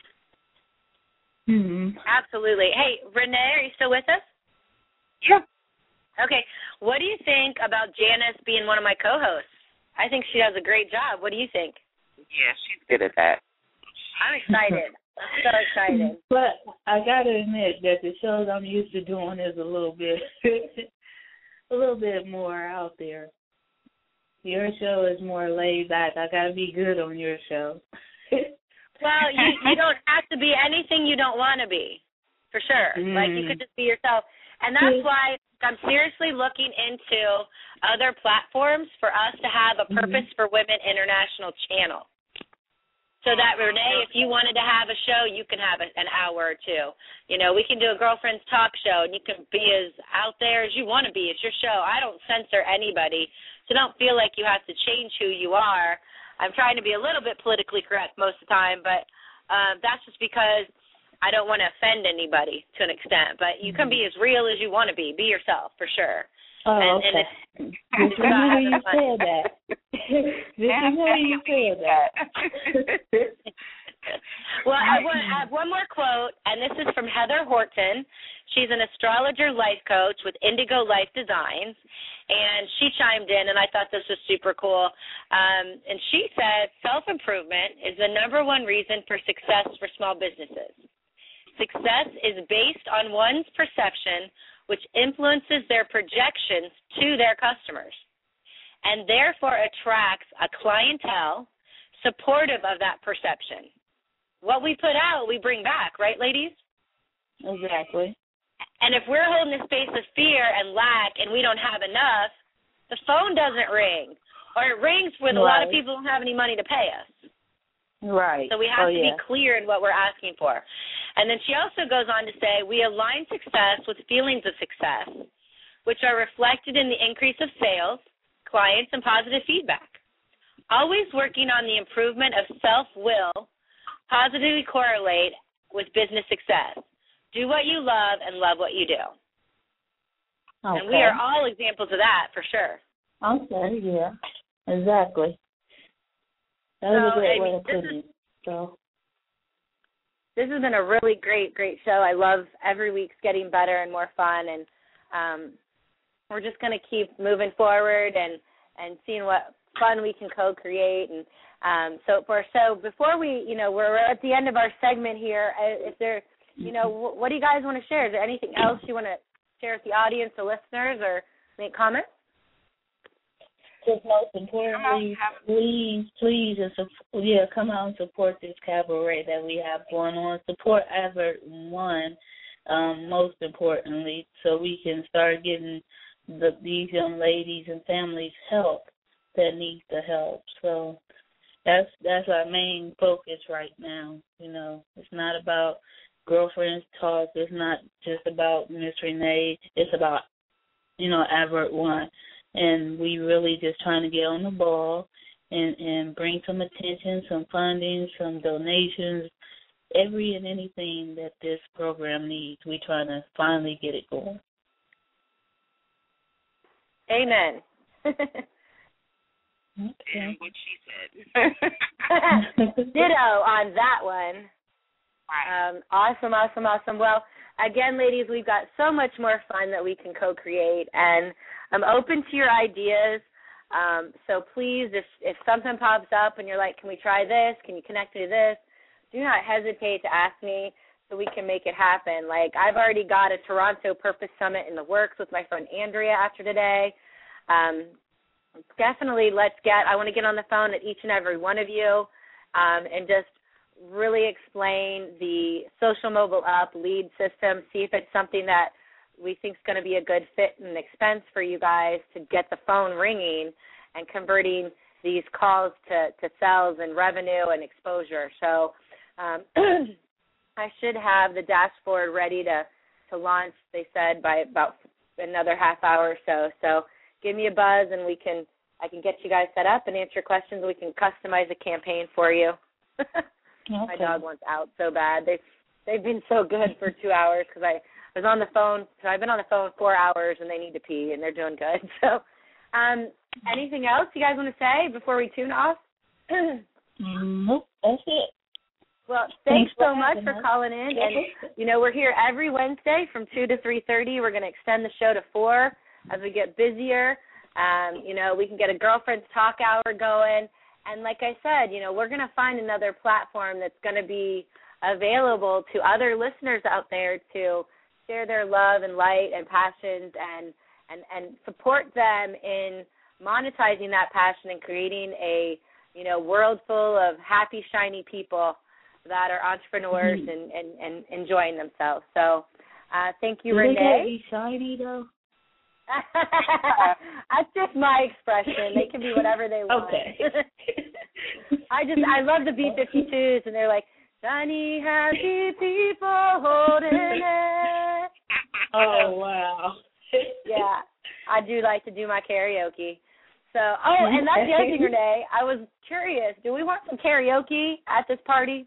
Absolutely. Hey, Renee, are you still with us? Sure. Okay. What do you think about Janice being one of my co-hosts? I think she does a great job. What do you think? Yeah, she's good at that. I'm excited. I'm so excited. But I got to admit that the shows I'm used to doing is a little bit more out there. Your show is more laid back. I got to be good on your show. Well, you don't have to be anything you don't want to be, for sure. You could just be yourself. And that's why I'm seriously looking into other platforms for us to have a Purpose for Women International channel. So that, Renee, if you wanted to have a show, you can have an hour or two. We can do a Girlfriends Talk show, and you can be as out there as you want to be. It's your show. I don't censor anybody, so don't feel like you have to change who you are. I'm trying to be a little bit politically correct most of the time, but that's just because I don't want to offend anybody to an extent. But you can be as real as you want to be. Be yourself, for sure. Oh, okay. This is how you said that. Well, I have one more quote, and this is from Heather Horton. She's an astrologer life coach with Indigo Life Designs, and she chimed in, and I thought this was super cool. And she said, self-improvement is the number one reason for success for small businesses. Success is based on one's perception, which influences their projections to their customers, and therefore attracts a clientele supportive of that perception. What we put out, we bring back, right, ladies? Exactly. And if we're holding a space of fear and lack and we don't have enough, the phone doesn't ring, or it rings with a lot of people who don't have any money to pay us. Right. So we have to be clear in what we're asking for. And then she also goes on to say, we align success with feelings of success, which are reflected in the increase of sales, clients, and positive feedback. Always working on the improvement of self-will positively correlate with business success. Do what you love and love what you do. Okay. And we are all examples of that, for sure. Okay, yeah, exactly. That was a great way of putting it. So. This has been a really great, great show. I love every week's getting better and more fun. And we're just going to keep moving forward and seeing what fun we can co-create. And so before we, we're at the end of our segment here. Is there, what do you guys want to share? Is there anything else you want to share with the audience, the listeners, or make comments? Just most importantly, please, come out and support this cabaret that we have going on. Support Advert One, most importantly, so we can start getting these young ladies and families help that need the help. So that's our main focus right now. It's not about girlfriends talk. It's not just about Miss Renee. It's about Advert One. And we really just trying to get on the ball and bring some attention, some funding, some donations, every and anything that this program needs. We're trying to finally get it going. Amen. Okay. What she said. Ditto on that one. Right. Awesome. Well, again, ladies, we've got so much more fun that we can co-create, and I'm open to your ideas. So please, if something pops up and you're like, can we try this? Can you connect to this? Do not hesitate to ask me so we can make it happen. Like, I've already got a Toronto Purpose Summit in the works with my friend Andrea after today. Definitely I want to get on the phone at each and every one of you and just really explain the Social Mobile Up lead system, see if it's something that we think is going to be a good fit and expense for you guys to get the phone ringing and converting these calls to sales and revenue and exposure. So I should have the dashboard ready to launch, they said, by about another half hour or so. So give me a buzz and I can get you guys set up and answer questions. We can customize a campaign for you. Okay. My dog wants out so bad. They've been so good for 2 hours because I was on the phone. So I've been on the phone 4 hours, and they need to pee, and they're doing good. So anything else you guys want to say before we tune off? Nope, that's it. Well, thanks so much for calling in. And, we're here every Wednesday from 2 to 3:30. We're going to extend the show to 4 as we get busier. We can get a Girlfriend's Talk Hour going. And like I said, we're going to find another platform that's going to be available to other listeners out there to share their love and light and passions and support them in monetizing that passion and creating a, world full of happy, shiny people that are entrepreneurs and enjoying themselves. So thank you, Renee. Do they gotta be shiny, though? That's just my expression. They can be whatever they want. Okay. I love the B-52s, and they're like, shiny, happy people holding it. Oh, wow. Yeah, I do like to do my karaoke. So, and that's the other thing, Renee. I was curious. Do we want some karaoke at this party?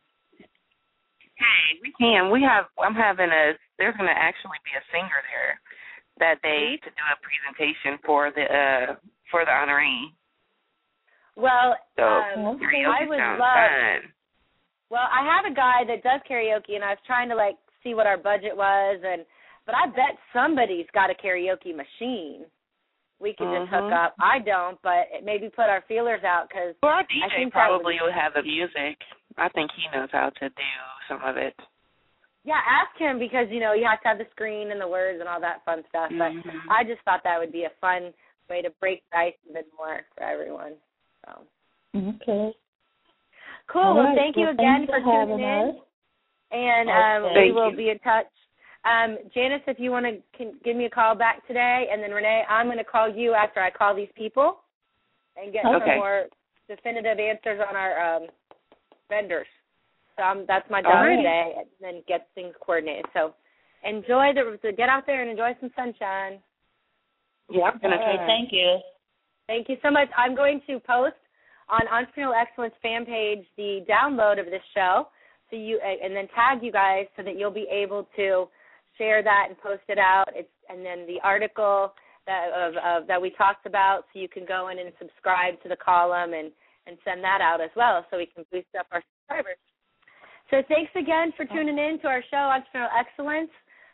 Hey, we can. There's going to actually be a singer there that day to do a presentation for the honoree. Well, so I would love. Fun. Well, I have a guy that does karaoke, and I was trying to see what our budget was, but I bet somebody's got a karaoke machine. We could just hook up. I don't, but maybe put our feelers out because our DJ probably will have the music. I think he knows how to do some of it. Yeah, ask him because, you have to have the screen and the words and all that fun stuff. But I just thought that would be a fun way to break the ice a bit more for everyone. So. Okay. Cool. All well, right. thank you again for tuning in. And we will be in touch. Janice, if you want to give me a call back today, and then Renee, I'm going to call you after I call these people and get some more definitive answers on our vendors. So that's my job today, and then get things coordinated. So enjoy get out there and enjoy some sunshine. Yeah, I'm going to thank you. Thank you so much. I'm going to post on Entrepreneurial Excellence fan page the download of this show, and then tag you guys so that you'll be able to share that and post it out. And then the article that we talked about, so you can go in and subscribe to the column and send that out as well, so we can boost up our subscribers. So thanks again for tuning in to our show, Entrepreneurial Excellence.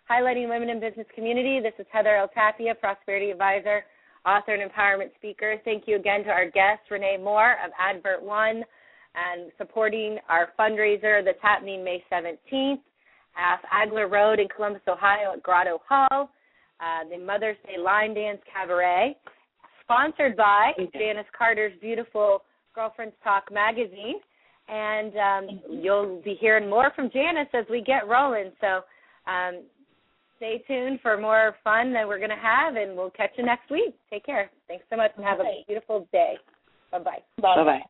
highlighting women in business community. This is Heather L. Tapia, Prosperity Advisor, author and empowerment speaker. Thank you again to our guest, Renee Moore of Advert One, and supporting our fundraiser that's happening May 17th at Agler Road in Columbus, Ohio at Grotto Hall, the Mother's Day Line Dance Cabaret, sponsored by Janice Carter's beautiful Girlfriends Talk magazine. And you'll be hearing more from Janice as we get rolling. So stay tuned for more fun that we're going to have, and we'll catch you next week. Take care. Thanks so much, and have a beautiful day. Bye-bye. Bye-bye.